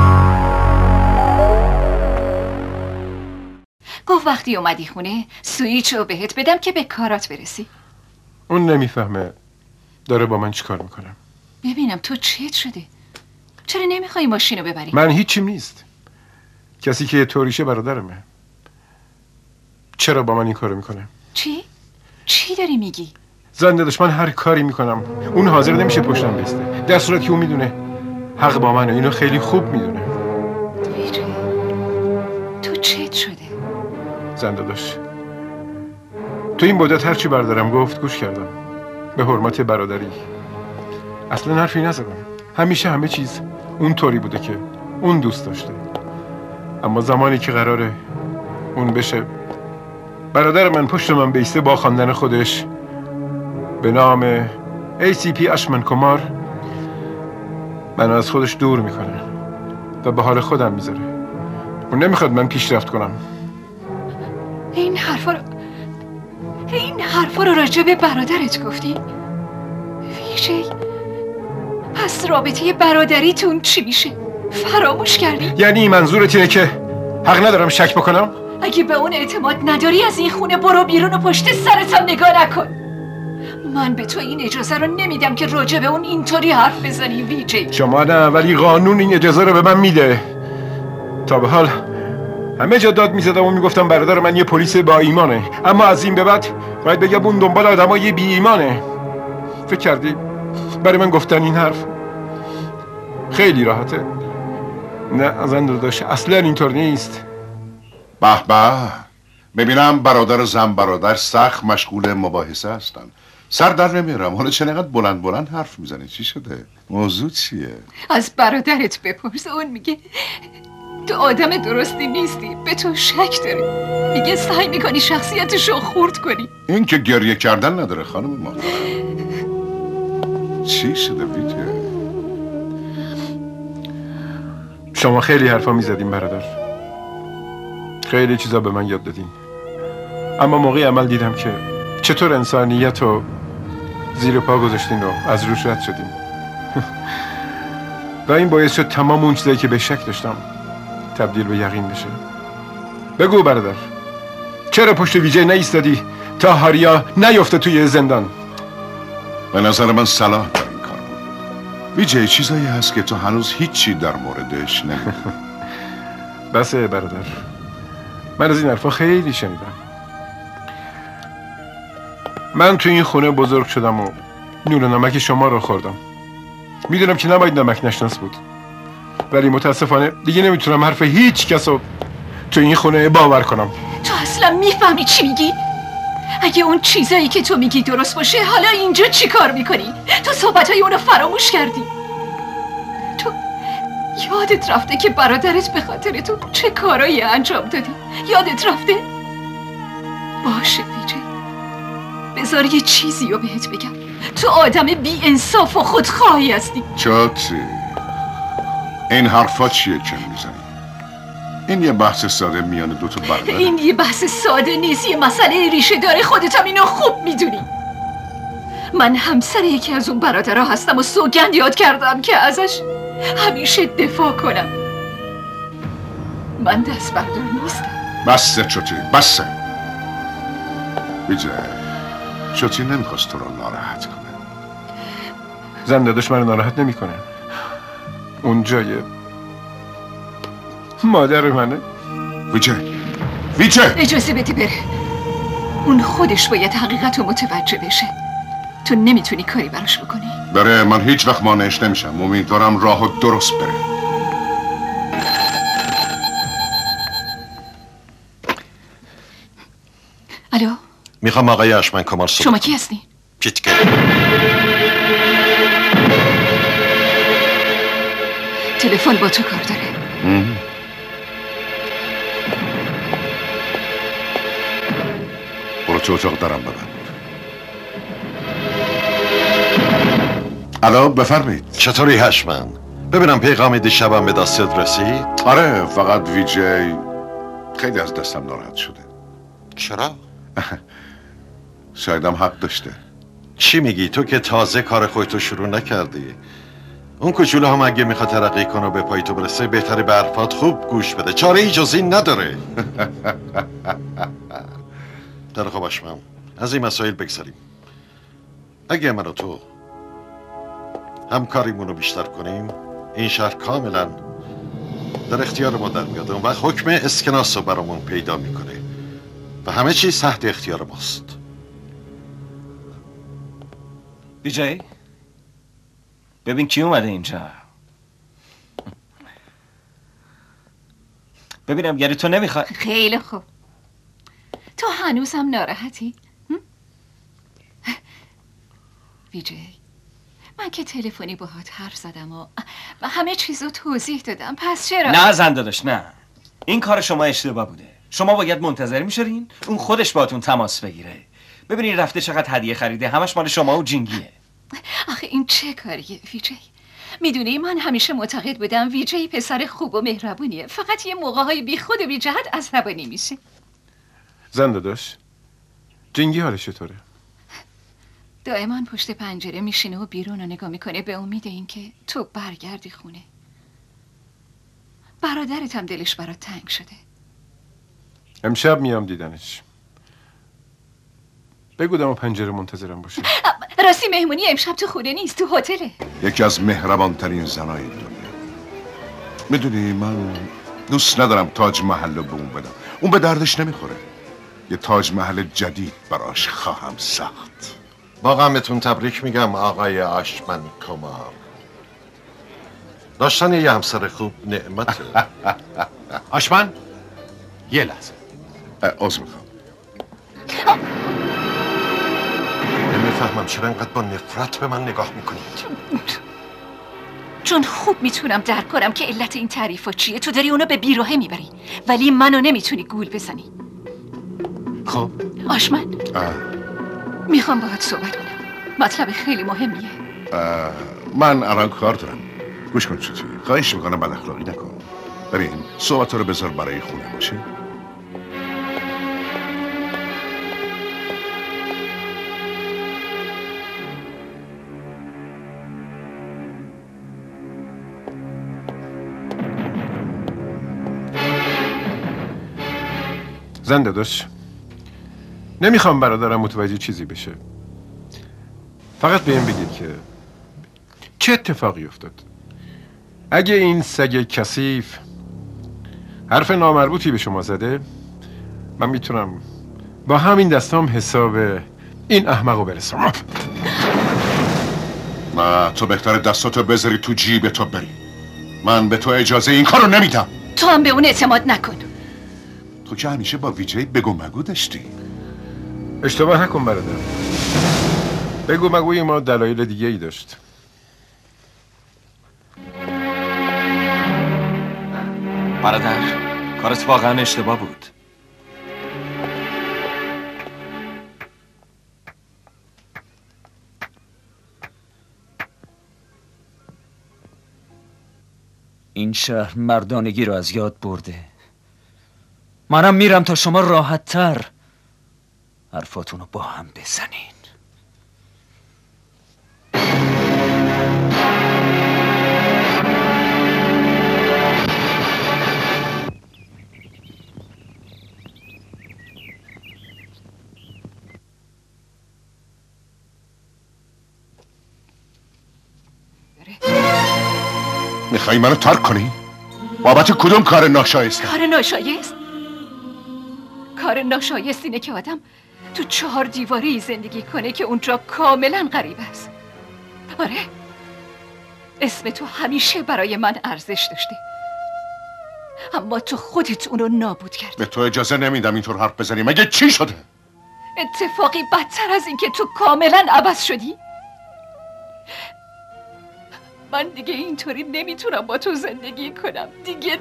Speaker 8: گفت وقتی اومدی خونه سویچ رو بهت بدم که به کارات برسی.
Speaker 6: اون نمیفهمه داره با من چیکار میکنم.
Speaker 8: ببینم تو چیت شده؟ چرا نمیخوای ماشین رو ببری؟
Speaker 6: من هیچیم نیست. کسی که طوریشه برادرمه. چرا با من این کارو میکنه؟
Speaker 8: چی داری میگی؟
Speaker 6: زن داداش من هر کاری میکنم اون حاضر نمیشه پشتم بیسته، در صورتی که اون میدونه حق با منه. اینو خیلی خوب میدونه.
Speaker 8: تو چیت شده؟
Speaker 6: زن داداش تو این مدت هرچی بردارم گفت گوش کردم، به حرمت برادری. اصلا حرفی نزدم. همیشه همه چیز اون طوری بوده که اون دوست داشته. اما زمانی که قراره اون بشه برادر من پشت من بیسته با خواندن خودش به نام ACP اشمن کمار، منو از خودش دور میکنه و به حال خودم میذاره. اون نمیخواد من پیشرفت کنم.
Speaker 8: این حرفا رو راجع به برادرت گفتی؟ ویژه پس رابطه برادریتون چی میشه؟ فراموش کردی؟
Speaker 6: یعنی منظورت اینه که حق ندارم شک بکنم؟
Speaker 8: اگه به اون اعتماد نداری از این خونه برو بیرون و پشت سرتم نگاه نکن. من به تو این اجازه رو نمیدم که راجع به اون اینطوری حرف بزنی ویجی.
Speaker 6: شما نه، ولی قانون این اجازه رو به من میده. تا به حال همه جا داد میزدم و میگفتم برادر من یه پلیس با ایمانه، اما از این به بعد باید بگم اون دنبال آدمای بی ایمانه. فکر کردی برای من گفتن این حرف خیلی راحته؟ نه زن داداش، اصلا اینطور نیست.
Speaker 15: به به، ببینم برادر و زن برادر سخت مشغول مباحثه هستن. سر در نمیارم. حالا چه نقدر بلند حرف میزنی؟ چی شده؟ موضوع چیه؟
Speaker 8: از برادرت بپرس. اون میگه تو آدم درستی نیستی، به تو شک داری. میگه سعی میکنی شخصیتشو خورد کنی.
Speaker 15: این که گریه کردن نداره خانم ما. چی شده ویجه؟
Speaker 6: شما خیلی حرفا میزدین برادر، خیلی چیزا به من یاد دادین، اما موقع عمل دیدم که چطور انسانیت و زیر پا گذاشتین و از روش رد شدیم. و این باعث شد تمام اون چیزایی که به شک داشتم تبدیل به یقین بشه. بگو برادر، چرا پشت ویجی نایستادی تا هاریا نیفته توی زندان؟
Speaker 15: به نظر من صلاح در این کار بود. ویجی چیزایی هست که تو هنوز هیچی در موردش نمیدونی.
Speaker 6: بسه برادر، من از این حرفا خیلی شنیدم. من تو این خونه بزرگ شدم و نون و نمک شما رو خوردم. میدونم که نباید نمک نشناس بود، ولی متاسفانه دیگه نمیتونم حرف هیچ کس رو تو این خونه باور کنم.
Speaker 8: تو اصلا میفهمی چی میگی؟ اگه اون چیزایی که تو میگی درست باشه، حالا اینجا چی کار میکنی؟ تو صحبتهای اونو فراموش کردی. تو یادت رفته که برادرت به خاطر تو چه کارایی انجام دادی؟ یادت رفته؟ باشه ویجی، بذار یه چیزی رو بهت بگم. تو آدم بی انصاف و خودخواهی هستی.
Speaker 15: چاتی، این حرفا چیه که میزنی؟ این یه بحث ساده میان دو تا برادر.
Speaker 8: این یه بحث ساده نیست، یه مسئله ریشه داره. خودت هم اینو خوب میدونی. من همسر یکی از اون برادرها هستم و سوگند یاد کردم که ازش همیشه دفاع کنم. من دست بردار نیستم.
Speaker 15: بسته چوتی، بسته. بیجه، چوتی نمیخواست تو رو ناراحت کنه.
Speaker 6: زن داداش من ناراحت نمیکنه. اون جای مادر منه.
Speaker 15: ویجه، ویجه،
Speaker 8: اجازه بده بره. اون خودش باید حقیقت رو متوجه بشه. تو نمیتونی کاری براش بکنی.
Speaker 15: بره، من هیچ وقت مانعش نمیشم. امیدوارم راهو درست بره.
Speaker 8: الو،
Speaker 3: میخوام آقای اشمن کمال صحبت.
Speaker 8: شما کی هستی؟
Speaker 3: پیتکه.
Speaker 8: تلفن با تو کار داره.
Speaker 15: برو تو اتاق درم ببند. الو، بفرمایید.
Speaker 3: چطوری هشمن؟ ببینم پیغام دیشبم به دستت رسید؟
Speaker 15: آره، فقط ویجی خیلی از دستم ناراحت شده.
Speaker 3: چرا؟
Speaker 15: شایدم حق داشته.
Speaker 3: چی میگی؟ تو که تازه کار خودتو شروع نکردی. اون کوچولو هم اگه میخواد ترقی کنه و به پای تو برسه، بهتره به حرفات خوب گوش بده. چاره ای جز این نداره. در خب اشمن، از این مسائل بگذاریم. اگه من و تو همکاریمون رو بیشتر کنیم، این شهر کاملا در اختیار ما در میاد و حکم اسکناس رو برامون پیدا میکنه و همه چیز تحت اختیار ماست.
Speaker 12: بیجی، ببین کی اومده اینجا. ببینم یعنی تو نمیخوای.
Speaker 8: خیلی خوب. تو هنوزم ناراحتی؟ ویجی، من که تلفنی باهات حرف زدم و همه چیزو توضیح دادم، پس چرا؟
Speaker 12: نه زن داداش، نه. این کار شما اشتباه بوده. شما باید منتظر میشورین اون خودش باهاتون تماس بگیره. ببینین رفته چقدر هدیه خریده، همش مال شما و جینگیه.
Speaker 8: آخه این چه کاریه ویجی؟ میدونی من همیشه معتقد بودم ویجی پسر خوب و مهربونیه، فقط یه موقع‌های بی خود و بی جهت عصبانی میشه.
Speaker 6: زن داداش، جینگی حالش چطوره؟
Speaker 8: دائما پشت پنجره میشینه و بیرون رو نگاه میکنه به امید اینکه تو برگردی خونه. برادرت هم دلش برات تنگ شده.
Speaker 6: امشب میام دیدنش. بگو دم پنجره منتظرم باشه.
Speaker 8: راستی مهمونی امشب تو خونه نیست، تو هتله.
Speaker 15: یکی از مهربانترین زنای دنیا. میدونی من دوست ندارم تاج محل رو به اون بدم. اون به دردش نمیخوره. یه تاج محل جدید براش خواهم ساخت.
Speaker 3: واقعا بهتون تبریک میگم آقای اشمن کمال. داشتن یه همسر خوب نعمته.
Speaker 7: اشمن، یه لحظه.
Speaker 15: عذر میخوام.
Speaker 3: نمیفهمم چرا انقدر با نفرت به من نگاه میکنید.
Speaker 8: چون خوب میتونم درک کنم که علت این تعریفا چیه. تو داری اونو به بیراهه میبری ولی منو نمیتونی گول بزنی.
Speaker 15: خب
Speaker 8: اشمن، میخوام باهات صحبت کنم. مطلب خیلی مهمیه.
Speaker 15: من الان کار دارم. گوش کن چطوری. خواهش میکنم بد اخلاقی نکن. ببین صحبت رو بذار برای خونه باشه.
Speaker 6: زن داداش، نمیخوام برادرم متوجه چیزی بشه. فقط به این بگید که چه اتفاقی افتاد. اگه این سگ کثیف حرف نامربوطی به شما زده، من میتونم با همین دستام حساب این احمقو برسم.
Speaker 15: نه، تو بهتر دستاتو بذاری تو جیب تو بری. من به تو اجازه این کارو نمیدم.
Speaker 8: تو هم به اون اعتماد نکن.
Speaker 15: تو که همیشه با ویجی بگو مگو داشتی.
Speaker 6: اشتباه نکن برادر. بگو مگوی ما دلایل دیگه ای داشت.
Speaker 12: برادر، کارت واقعا اشتباه بود.
Speaker 11: این شهر مردانگی رو از یاد برده. منم میرم تا شما راحت تر حرفاتونو با هم بزنین.
Speaker 15: میخوایی منو ترک کنی؟ بابت کدوم کار ناشایسته؟
Speaker 8: کار ناشایست؟ کار ناشایست اینه که آدم تو 4 دیواری زندگی کنه که اونجا کاملا غریب است. آره، اسم تو همیشه برای من ارزش داشته، اما تو خودت اونو نابود کردی.
Speaker 15: به تو اجازه نمیدم اینطور حرف بزنی. مگه چی شده؟
Speaker 8: اتفاقی بدتر از این که تو کاملا عوض شدی. من دیگه اینطوری نمیتونم با تو زندگی کنم. دیگه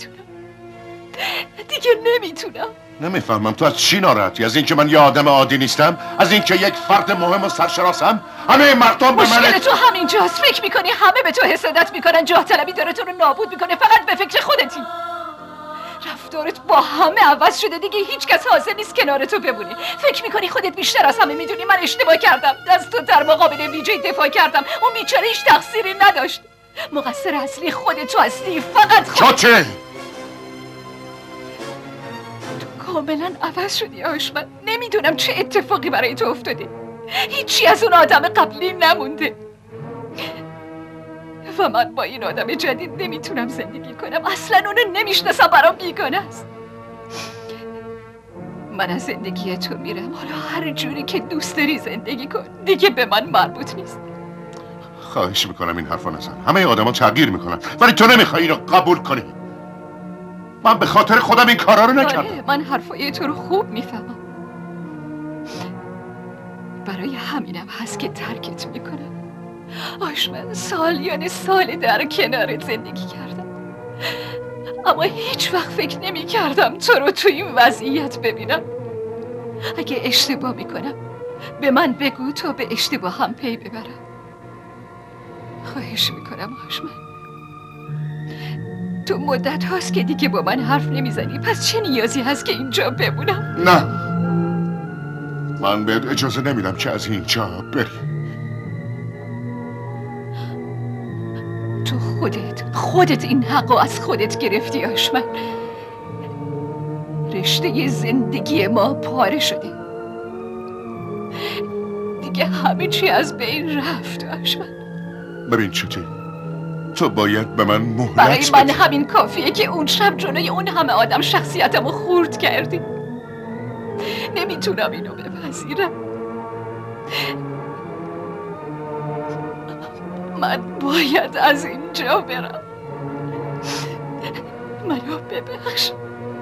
Speaker 8: نمیتونم.
Speaker 15: نمیفهمم تو از چی ناراحتی؟ از اینکه من یه آدم عادی نیستم؟ از اینکه یک فرد مهم و سرشناسم؟ همه مردم به من
Speaker 8: مشکل تو همینجاست. فکر میکنی همه به تو حسادت میکنن، جاه طلبی داره تو رو نابود میکنه، فقط به فکر خودتی. رفتارت با همه عوض شده، دیگه هیچ کس حاضر نیست کنار تو بمونه. فکر میکنی خودت بیشتر از همه میدونی. من اشتباه کردم، از تو در مقابل ویجی دفاع کردم. اون بیچاره هیچ تقصیری نداشت. مقصر اصلی خودت تو هستی، فقط خودت.
Speaker 15: چه؟
Speaker 8: تو کاملا عوض شدی آشمن. نمیدونم چه اتفاقی برای تو افتاده. هیچی از اون آدم قبلی نمونده و من با این آدم جدید نمیتونم زندگی کنم. اصلا اونو نمیشناسم، برام بیگانه است. من از زندگی تو میرم. حالا هر جوری که دوست داری زندگی کن، دیگه به من مربوط نیست.
Speaker 15: خواهش میکنم این حرفا نزن. همه آدما تغییر میکنن ولی تو نمیخوای اینو قبول کنی. من به خاطر خودم این کارا رو نکردم.
Speaker 8: من حرفای تو رو خوب میفهمم. برای همینم هست که ترکت میکنم. آشمن، سال در کنارت زندگی کردم، اما هیچ وقت فکر نمی کردم تو رو تو این وضعیت ببینم. اگه اشتباه میکنم به من بگو تا به اشتباه هم پی ببرم. خواهش میکنم آشمن. تو مدت هاست که دیگه با من حرف نمیزنی، پس چه نیازی هست که اینجا بمونم؟
Speaker 15: نه، من بهت اجازه نمیدم که از اینجا بری.
Speaker 8: تو خودت این حقو از خودت گرفتی آشمن. رشته زندگی ما پاره شده، دیگه همه چی از بین رفت آشمن.
Speaker 15: ببین چطور تو باید به من مهلت
Speaker 8: برای من
Speaker 15: بدی.
Speaker 8: همین کافیه که اون شب جلوی اون همه آدم شخصیتمو خورد کردی. نمیتونم اینو بپذیرم. من باید از اینجا برم. منو ببخش.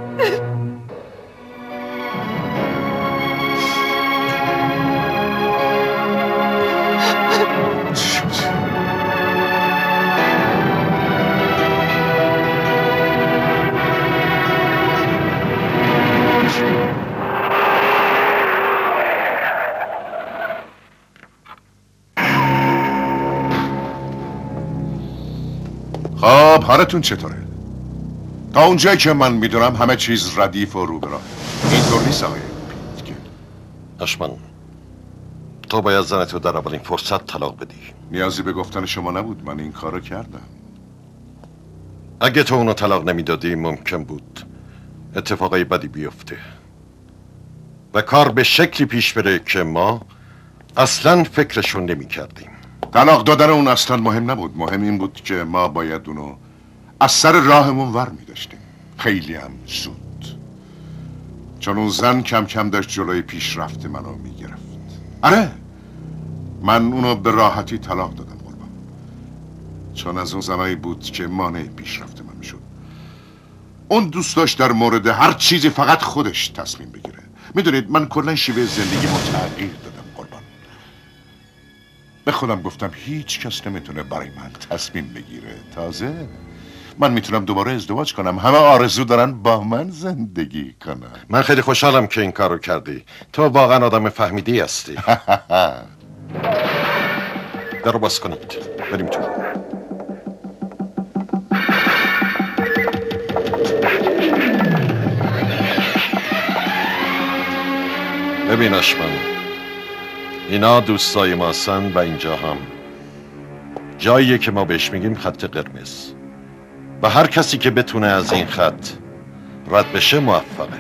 Speaker 15: خب حالتون چطوره؟ تا اونجایی که من میدونم همه چیز ردیف و رو به راه. اینطور نیست آقای
Speaker 3: آشمن، تو باید زنتو در اولین فرصت طلاق بدی.
Speaker 15: نیازی به گفتن شما نبود، من این کارو کردم.
Speaker 3: اگه تو اونو طلاق نمیدادی ممکن بود اتفاقای بدی بیفته. و کار به شکلی پیش بره که ما اصلا فکرشون نمی کردیم.
Speaker 15: طلاق دادن اون اصلا مهم نبود. مهم این بود که ما باید اونو از سر راهمون ور می داشتیم. خیلی هم زود، چون اون زن کم کم داشت جلوی پیشرفت منو می گرفت. آره، من اونو به راحتی طلاق دادم قربان، چون از اون زنایی بود که مانع پیشرفت من میشد. اون دوست داشت در مورد هر چیزی فقط خودش تصمیم بگیره. میدونید من کلا شیوه زندگیمو تغییر دادم قربان. به خودم گفتم هیچ کس نمیتونه برای من تصمیم بگیره. تازه من میتونم دوباره ازدواج کنم. همه آرزو دارن با من زندگی کنن.
Speaker 3: من خیلی خوشحالم که این کارو کردی. تو واقعا آدم فهمیدی هستی. درو باز کنید، بریم تو. ببین اشمن، اینا دوستای ما هستن و اینجا هم جاییه که ما بهش میگیم خط قرمز و هر کسی که بتونه از این خط رد بشه موفقه.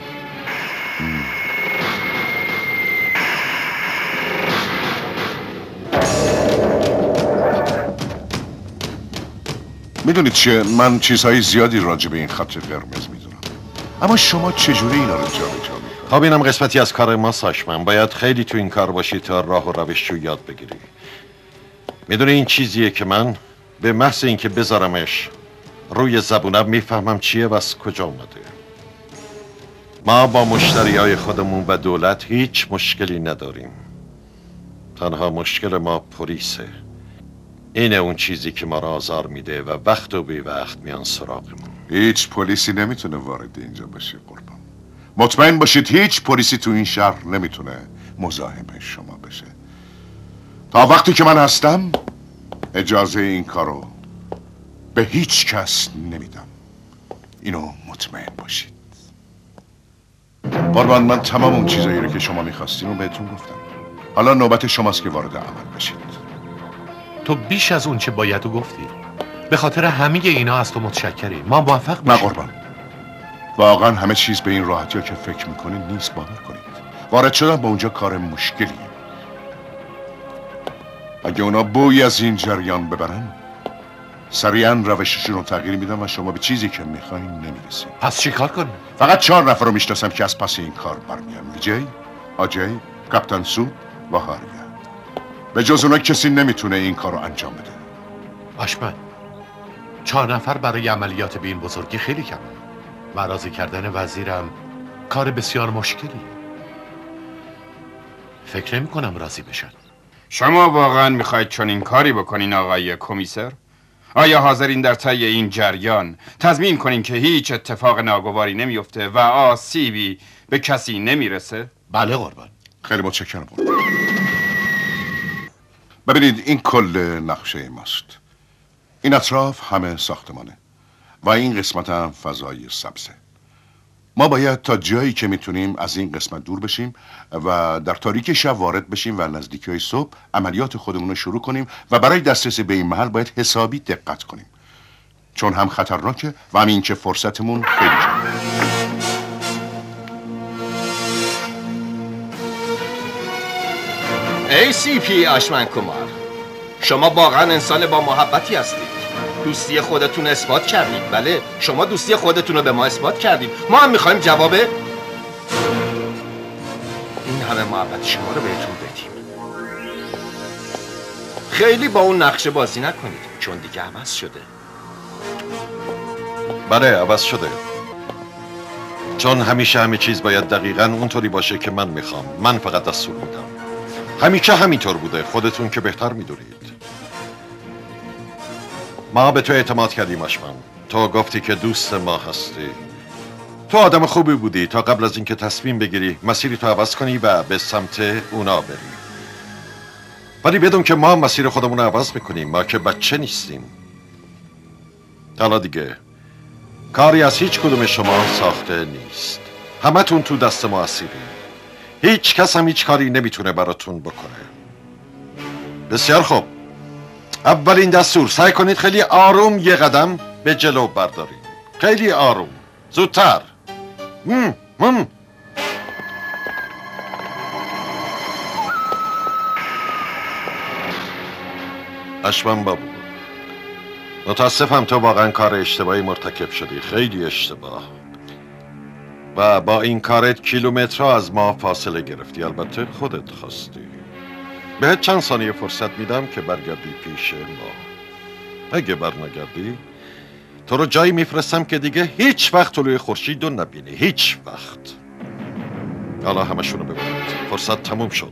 Speaker 15: میدونید چیه؟ من چیزهای زیادی راجع به این خط قرمز میدونم، اما شما چجوری اینا رو جابجا میکنید؟
Speaker 3: خب اینم قسمتی از کار ما ساشمن. باید خیلی تو این کار باشی تا راه و روش رو یاد بگیری. میدونی این چیزیه که من به محض اینکه بذارمش روی زبونم میفهمم چیه و از کجا اومده. ما با مشتریای خودمون و دولت هیچ مشکلی نداریم. تنها مشکل ما پلیسه. اینه اون چیزی که ما را آزار میده و وقت و بی وقت میان سراغمون.
Speaker 15: هیچ پلیسی نمیتونه وارد اینجا بشه قربان. مطمئن باشید هیچ پلیسی تو این شهر نمیتونه مزاحم شما بشه. تا وقتی که من هستم اجازه این کارو به هیچ کس نمیدم. اینو مطمئن باشید. قربان، من تمام اون چیزایی رو که شما میخواستین رو بهتون گفتم. حالا نوبت شماست که وارد عمل بشید.
Speaker 7: تو بیش از اون چه باید و گفتی. به خاطر همه اینا از تو متشکریم. ما موفق میشیم.
Speaker 15: نه قربان، واقعا همه چیز به این راحتی ها که فکر میکنید نیست. باور کنید وارد شدن با اونجا کار مشکلیه. اگه اونا بویی از این جریان ببرن سریعا روششون رو تغییر میدن و شما به چیزی که میخواین نمیرسید.
Speaker 7: پس چی کار کنیم؟
Speaker 15: فقط 4 نفر رو میشناسم که از پس این کار برمیان: ویجی، آجی، کاپتان سو و هاریا. به جز اونا کسی نمیتونه این کار رو انجام بده.
Speaker 7: آشمن، 4 نفر برای عملیات به این بزرگی خیلی کمه و راضی کردن وزیرم کار بسیار مشکلیه. فکر نمی کنم راضی بشن.
Speaker 10: شما واقعا میخواید چنین کاری بکنین آقای کمیسر؟ آیا حاضرین در طی این جریان تضمین کنین که هیچ اتفاق ناگواری نمیفته و آسیبی به کسی نمیرسه؟
Speaker 7: بله قربان.
Speaker 15: خیلی متشکرم قربان. ببینید این کل نقشه ماست. این اطراف همه ساختمانه و این قسمت هم فضای سبزه. ما باید تا جایی که میتونیم از این قسمت دور بشیم و در تاریکی شب وارد بشیم و نزدیکی صبح عملیات خودمون رو شروع کنیم و برای دسترسی به این محل باید حسابی دقت کنیم، چون هم خطرناکه و همین که فرصتمون خیلی کمه.
Speaker 16: ACP آشمن کمار، شما واقعا انسان با محبتی هستید. دوستی خودتون اثبات کردید. بله، شما دوستی خودتون رو به ما اثبات کردید. ما هم میخوایم جواب این همه محبت شما رو بهتون بدیم. خیلی با اون نقشه بازی نکنید چون دیگه عوض شده.
Speaker 3: بله عوض شده، چون همیشه همه چیز باید دقیقاً اونطوری باشه که من میخوام. من فقط دستور میدم. همیشه همینطور بوده. خودتون که بهتر میدونید. ما به تو اعتماد کردیم آشمن. تو گفتی که دوست ما هستی. تو آدم خوبی بودی تا قبل از اینکه تصمیم بگیری مسیری تو عوض کنی و به سمت اونا بری. ولی بدون که ما مسیر خودمون رو عوض میکنیم. ما که بچه نیستیم. حالا دیگه کاری از هیچ کدوم شما ساخته نیست. همتون تو دست ما اسیرین. هیچ کس هم هیچ کاری نمیتونه براتون بکنه. بسیار خوب. اولین دستور، سعی کنید خیلی آروم یه قدم به جلو بردارید. خیلی آروم. زودتر. اشمن بابو، متاسفم تو واقعا کار اشتباهی مرتکب شدی، خیلی اشتباه. و با این کارت کیلومترها از ما فاصله گرفتی. البته خودت خواستی. بهت چند ثانیه فرصت میدم که برگردی پیش ما. اگه برنگردی تو رو جایی میفرستم که دیگه هیچ وقت طلوع خورشید رو نبینی، هیچ وقت. حالا همشون رو ببینید، فرصت تموم شد.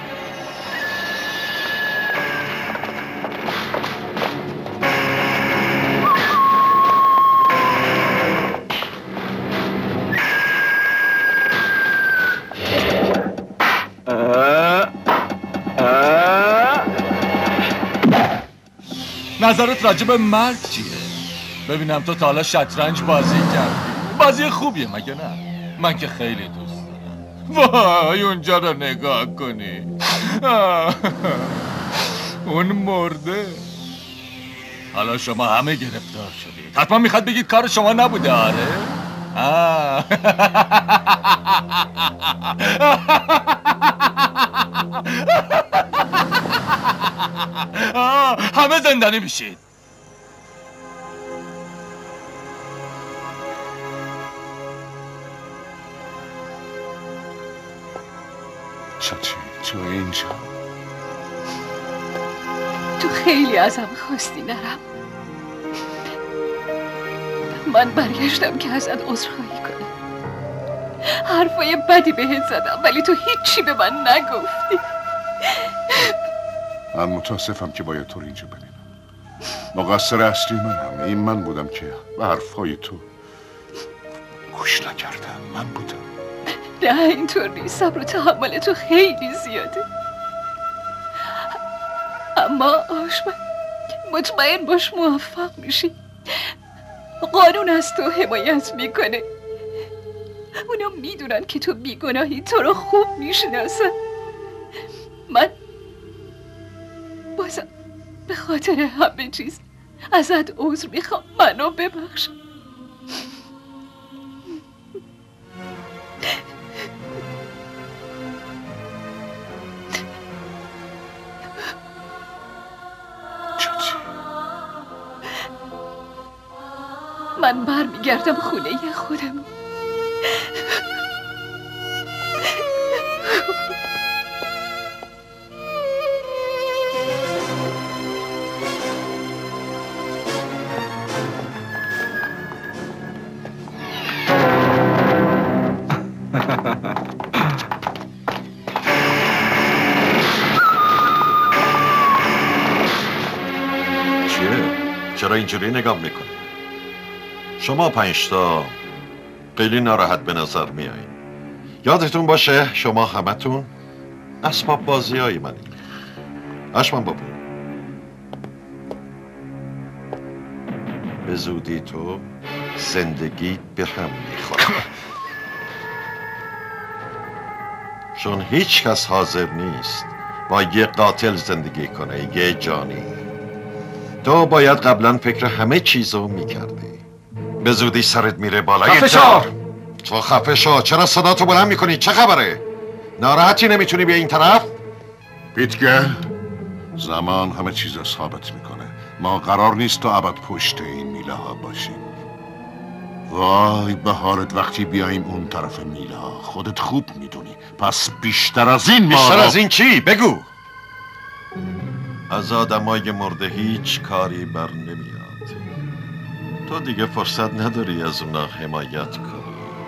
Speaker 2: نظرت راجع به مرگ چیه؟ ببینم تو تا حالا شطرنج بازی کردی. بازی خوبیه مگه نه؟ من که خیلی دوست دارم. وای اونجا رو نگاه کنی. اون مرده. حالا شما همه گرفتار شدید. حتما میخواد بگید کار شما نبوده. آره؟ همه زندانی میشید.
Speaker 15: چاچی تو اینجا؟
Speaker 8: تو خیلی ازم خواستی نرم. من برگشتم که ازت عذرخواهی کنم. حرفای بدی بهت زدم ولی تو هیچی به من نگفتی.
Speaker 15: من متاسفم که باید تو رو اینجا ببینم. مقصر اصلی منم. این من بودم که به حرفای تو گوش نکردم. من بودم.
Speaker 8: نه اینطور نیست. صبر و تحمل تو خیلی زیاده. اما آشمن مطمئن باش موفق میشی. قانون از تو حمایت میکنه. اونا میدونن که تو بیگناهی. تو رو خوب میشناسن. من بازم به خاطر همه چیز ازت عذر میخوام. منو ببخش. من برمیگردم خونه خودم.
Speaker 3: چرا اینجوری نگاه میکنی؟ شما 5 تا خیلی ناراحت به نظر میایین. یادتون باشه شما همتون اسباب بازی های منی. اشمن بابو، به زودی تو زندگی به هم میخوره. چون هیچ کس حاضر نیست با یه قاتل زندگی کنه، یه جانی. تو باید قبلا فکر همه چیزو میکردی. به زودی سرت میره بالای
Speaker 15: خفه شو!
Speaker 3: تو خفه شو. چرا صدا تو بلند میکنی؟ چه خبره؟ ناراحتی نمیتونی بیا این طرف؟
Speaker 15: پیتگر، زمان همه چیز رو ثابت میکنه. ما قرار نیست تا ابد پشت این میله ها باشیم. وای بهارت وقتی بیاییم اون طرف میله ها. خودت خوب میدونی. پس بیشتر از این
Speaker 3: بیشتر از این چی؟ بگو. از آدمای مرده هیچ کاری بر نمیاد. تو دیگه فرصت نداری از اونا حمایت کنی.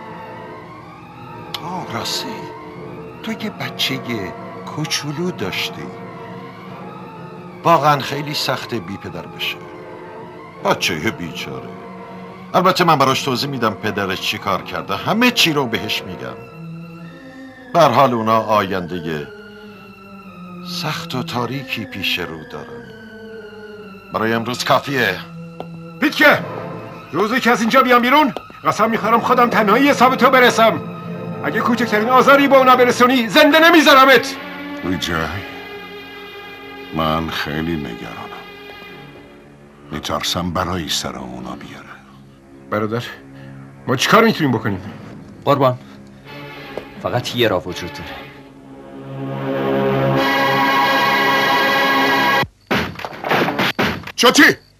Speaker 3: راستی تو یه بچه کوچولو داشتی. واقعا خیلی سخته بی پدر بشه. بچه بیچاره. البته من براش توضیح میدم پدرش چی کار کرده. همه چی رو بهش میگم. به هر حال اونا آینده سخت و تاریکی پیش رو دارن. برای امروز کافیه.
Speaker 6: پیتکه، روزی که از اینجا بیام بیرون قسم میخورم خودم تنهایی حساب تو برسم. اگه کوچکترین آزاری با اونا برسونی زنده نمیذارمت.
Speaker 15: ویجای، من خیلی نگرانم. میترسم برای سر اونا بیاره.
Speaker 6: برادر، ما چیکار میتونیم بکنیم؟
Speaker 11: قربان، فقط یه راه وجود داره.
Speaker 15: چوتی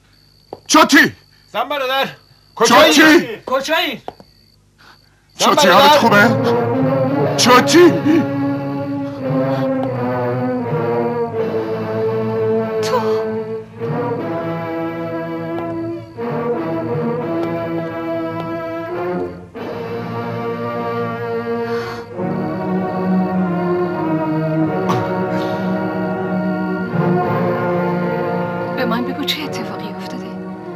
Speaker 6: زن برادر
Speaker 15: کجایی؟
Speaker 11: کجایی؟
Speaker 15: چوتی حالت خوبه؟ چوتی
Speaker 8: به من بگو چه اتفاقی افتاده.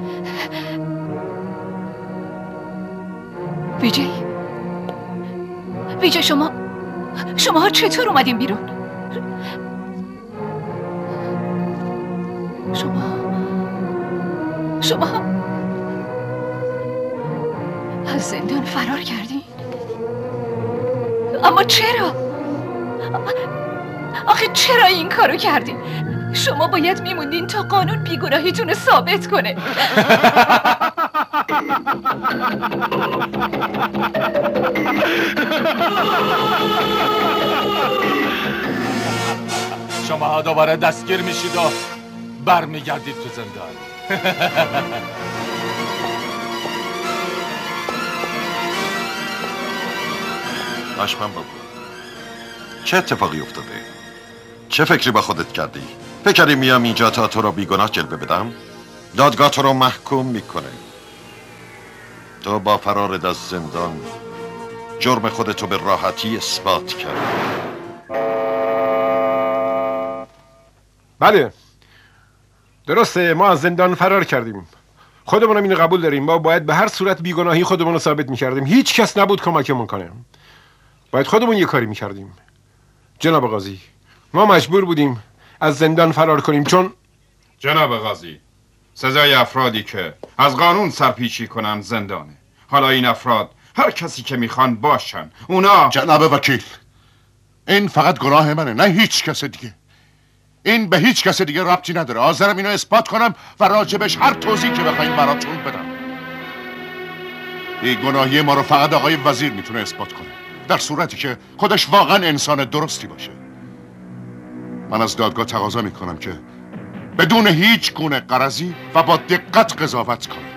Speaker 8: ویجی شما چطور اومدین بیرون؟ شما از زندان فرار کردین؟ اما چرا؟ آخه چرا این کارو کردین؟ شما باید میموندین تا قانون بیگناهیتون رو ثابت کنه.
Speaker 2: شما دوباره دستگیر میشید و برمیگردید تو زندان.
Speaker 3: دشمن بابا، چه اتفاقی افتاده؟ چه فکری با خودت کردی؟ فکر کردی میام اینجا تا تو رو بیگناه جلوه بدم؟ دادگاه تو رو محکوم میکنه. تو با فرارت از زندان جرم خودتو به راحتی اثبات کردی.
Speaker 6: بله درسته، ما از زندان فرار کردیم. خودمونم اینو قبول داریم. ما باید به هر صورت بیگناهی خودمون رو ثابت میکردیم. هیچ کس نبود کمکمون کنه. باید خودمون یه کاری میکردیم. جناب قاضی، ما مجبور بودیم از زندان فرار کنیم چون
Speaker 10: جناب قاضی، سزای افرادی که از قانون سرپیچی کنن زندانه. حالا این افراد هر کسی که میخوان باشن. اونا
Speaker 15: جناب وکیل، این فقط گناه منه، نه هیچ کس دیگه. این به هیچ کس دیگه ربطی نداره. حاضرم اینو اثبات کنم و راجبش هر توضیحی که بخواین براتون بدم. این گناهی ما رو فقط آقای وزیر میتونه اثبات کنه، در صورتی که خودش واقعا انسان درستی باشه. من از دادگاه تقاضا میکنم که بدون هیچ گونه غرضی و با دقت قضاوت کنه.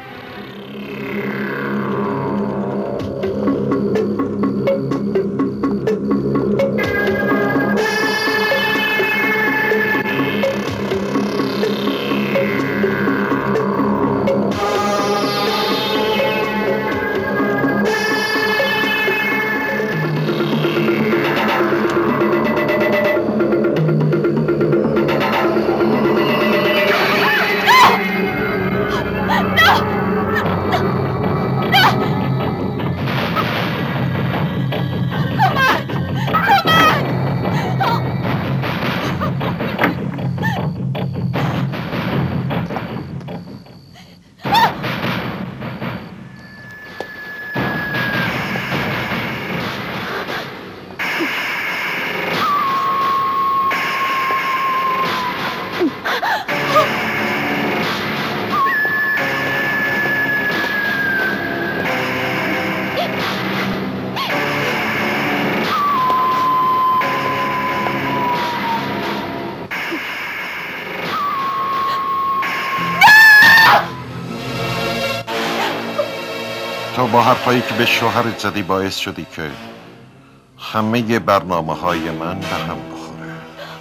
Speaker 3: تو با حرفایی که به شوهرت زدی باعث شدی که همه برنامه‌های من به هم بخوره.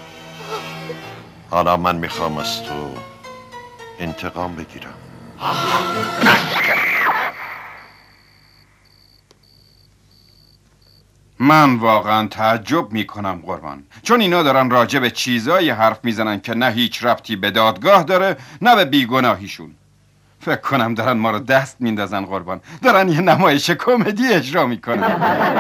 Speaker 3: حالا من میخوام از تو انتقام بگیرم.
Speaker 10: من واقعا تعجب میکنم قربان، چون اینا دارن راجع به چیزایی حرف میزنن که نه هیچ ربطی به دادگاه داره نه به بیگناهیشون. فکر کنم دارن ما رو دست میندازن قربان، دارن یه نمایش کمدی اجرا میکنن.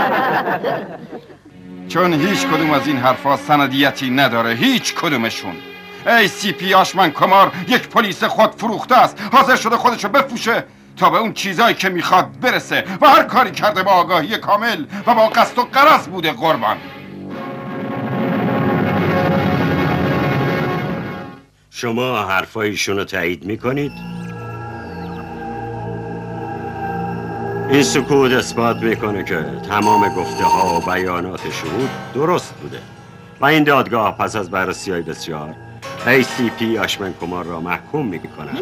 Speaker 10: چون هیچ کدوم از این حرفا سندیتی نداره، هیچ کدومشون. ای سی پی آشمن کمار یک پلیس خود فروخته است، حاضر شده خودشو بفروشه تا به اون چیزایی که میخواد برسه و هر کاری کرده با آگاهی کامل و با قصد و غرض بوده قربان.
Speaker 13: شما حرفایشون رو تایید میکنید؟ این سکوت اثبات میکنه که تمام گفته ها و بیانات شهود درست بوده و این دادگاه پس از بررسی های بسیار ACP آشمن کمار را محکوم میکنم.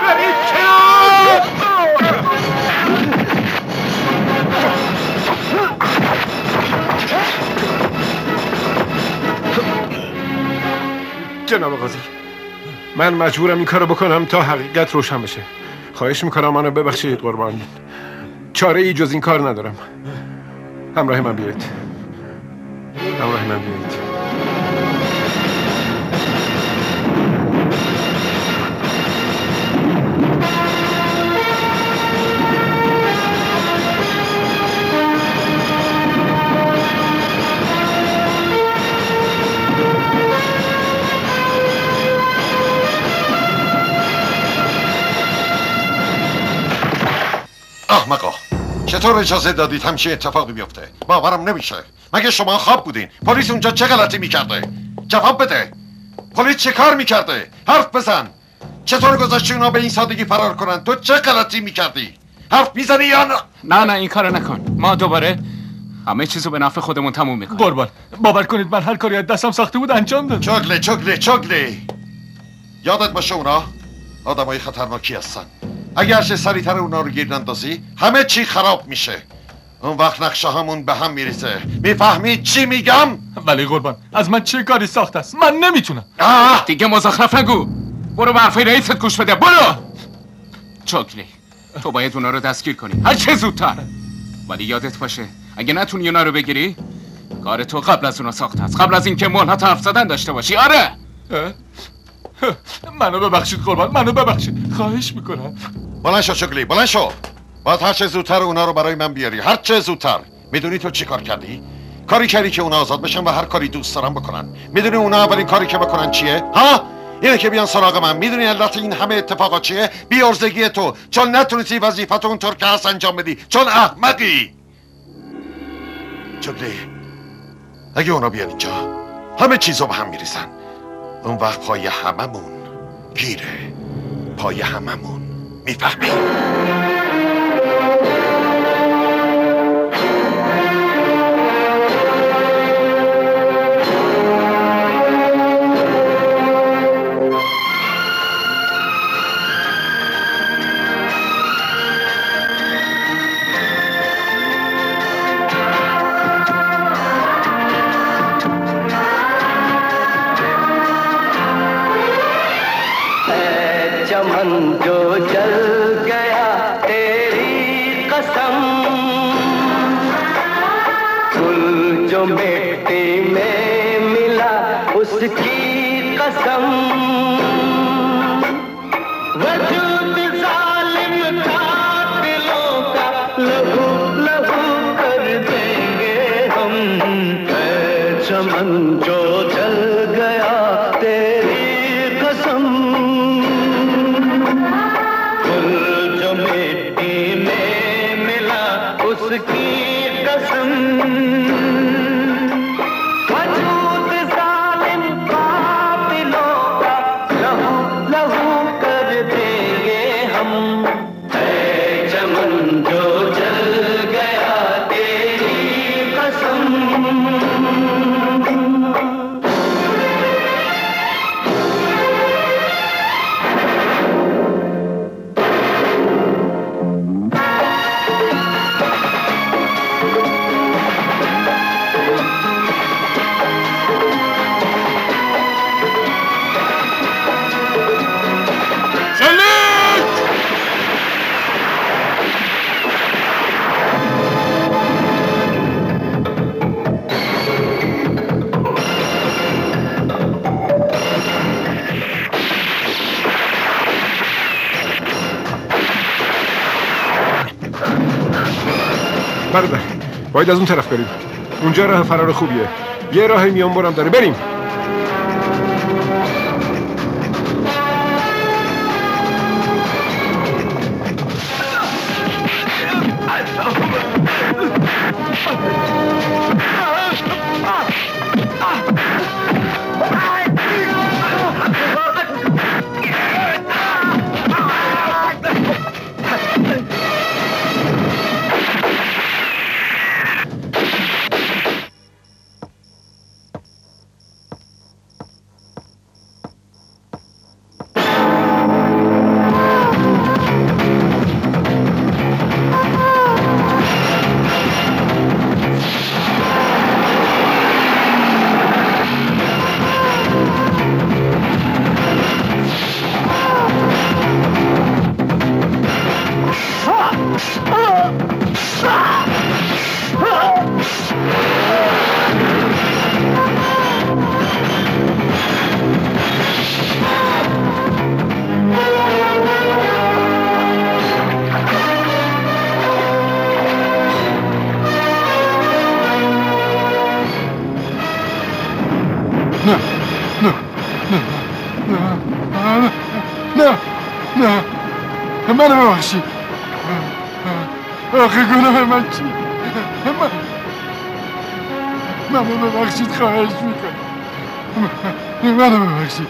Speaker 6: جناب قاضی، من مجبورم این کارو بکنم تا حقیقت روشن بشه. خواهش میکنم منو ببخشید قربان. چاره ای جز این کار ندارم. همراه من بیایید. همراه من بیایید.
Speaker 3: احمقا، چطور اجازه دادید همچین اتفاقی بیفته؟ باورم نمیشه. مگه شما خواب بودین؟ پلیس اونجا چه غلطی میکرده؟ جواب بده. پلیس چه کار میکرده؟ حرف بزن. چطور گذاشتی اونا به این سادگی فرار کنن؟ تو چه غلطی میکردی؟ حرف میزنی یا نه؟
Speaker 2: نه این کارو نکن. ما دوباره همه چیزو به نفع خودمون تموم میکنیم. قربان، باور کنید من هر کاری از دستم ساخته بود انجام دادم.
Speaker 3: چگلی یادت باشه اونا آدمای خطرناکی هستن. اگر چه سریعتر اونا رو گیر نندازی همه چی خراب میشه. اون وقت نقشه همون به هم میریزه. میفهمی چی میگم؟
Speaker 2: ولی قربان، از من چه کاری ساخته است؟ من نمیتونم. دیگه مزخرف نگو. برو به حرفای رئیست گوش بده. برو. چاکلی، تو باید اونا رو دستگیر کنی هر چه زودتر. ولی یادت باشه اگه نتونی اونا رو بگیری، کار تو قبل از اونا ساخته است. قبل از اینکه مهلت حرف زدن داشته باشی. آره. منو ببخشید قربان، منو ببخشید. خواهش میکنم.
Speaker 3: بلند شو چگلی، بلند شو. باید هر چه زودتر اونا رو برای من بیاری. هر چه زودتر. میدونی تو چی کار کردی؟ کاری کردی که اونا آزاد بشن و هر کاری دوست دارن بکنن. میدونی اونا اولین کاری که بکنن چیه؟ ها؟ اینه که بیان سراغ من. میدونی علت این همه اتفاقات چیه؟ بی‌عرضگی تو. چون نتونستی وظیفتو اونطور که هست انجام بدی. چون احمقی. چگلی، اگه اونا بیان اینجا همه چیزو به هم میریزن. اون وقت پای هممون گیره. پای هممون. میفهمی؟
Speaker 17: जो चल गया तेरी कसम, गुल जो मिट्टी में मिला उसकी कसम, वजूद जालिम कातिलों का लहू लहू कर देंगे हम। चमन जो चल गया तेरी कसम, उसकी कसम, वजूद जालिम कातिलों का लहू लहू कर देंगे हम। है चमन जो जल गया तेरी कसम।
Speaker 6: برادر، باید از اون طرف بریم. اونجا راه فرار خوبیه. یه راه میان برم داره. بریم.
Speaker 2: منو ببخشید. آخه گناه من چی؟ منو ببخشید، خواهش میکنم. منو ببخشید.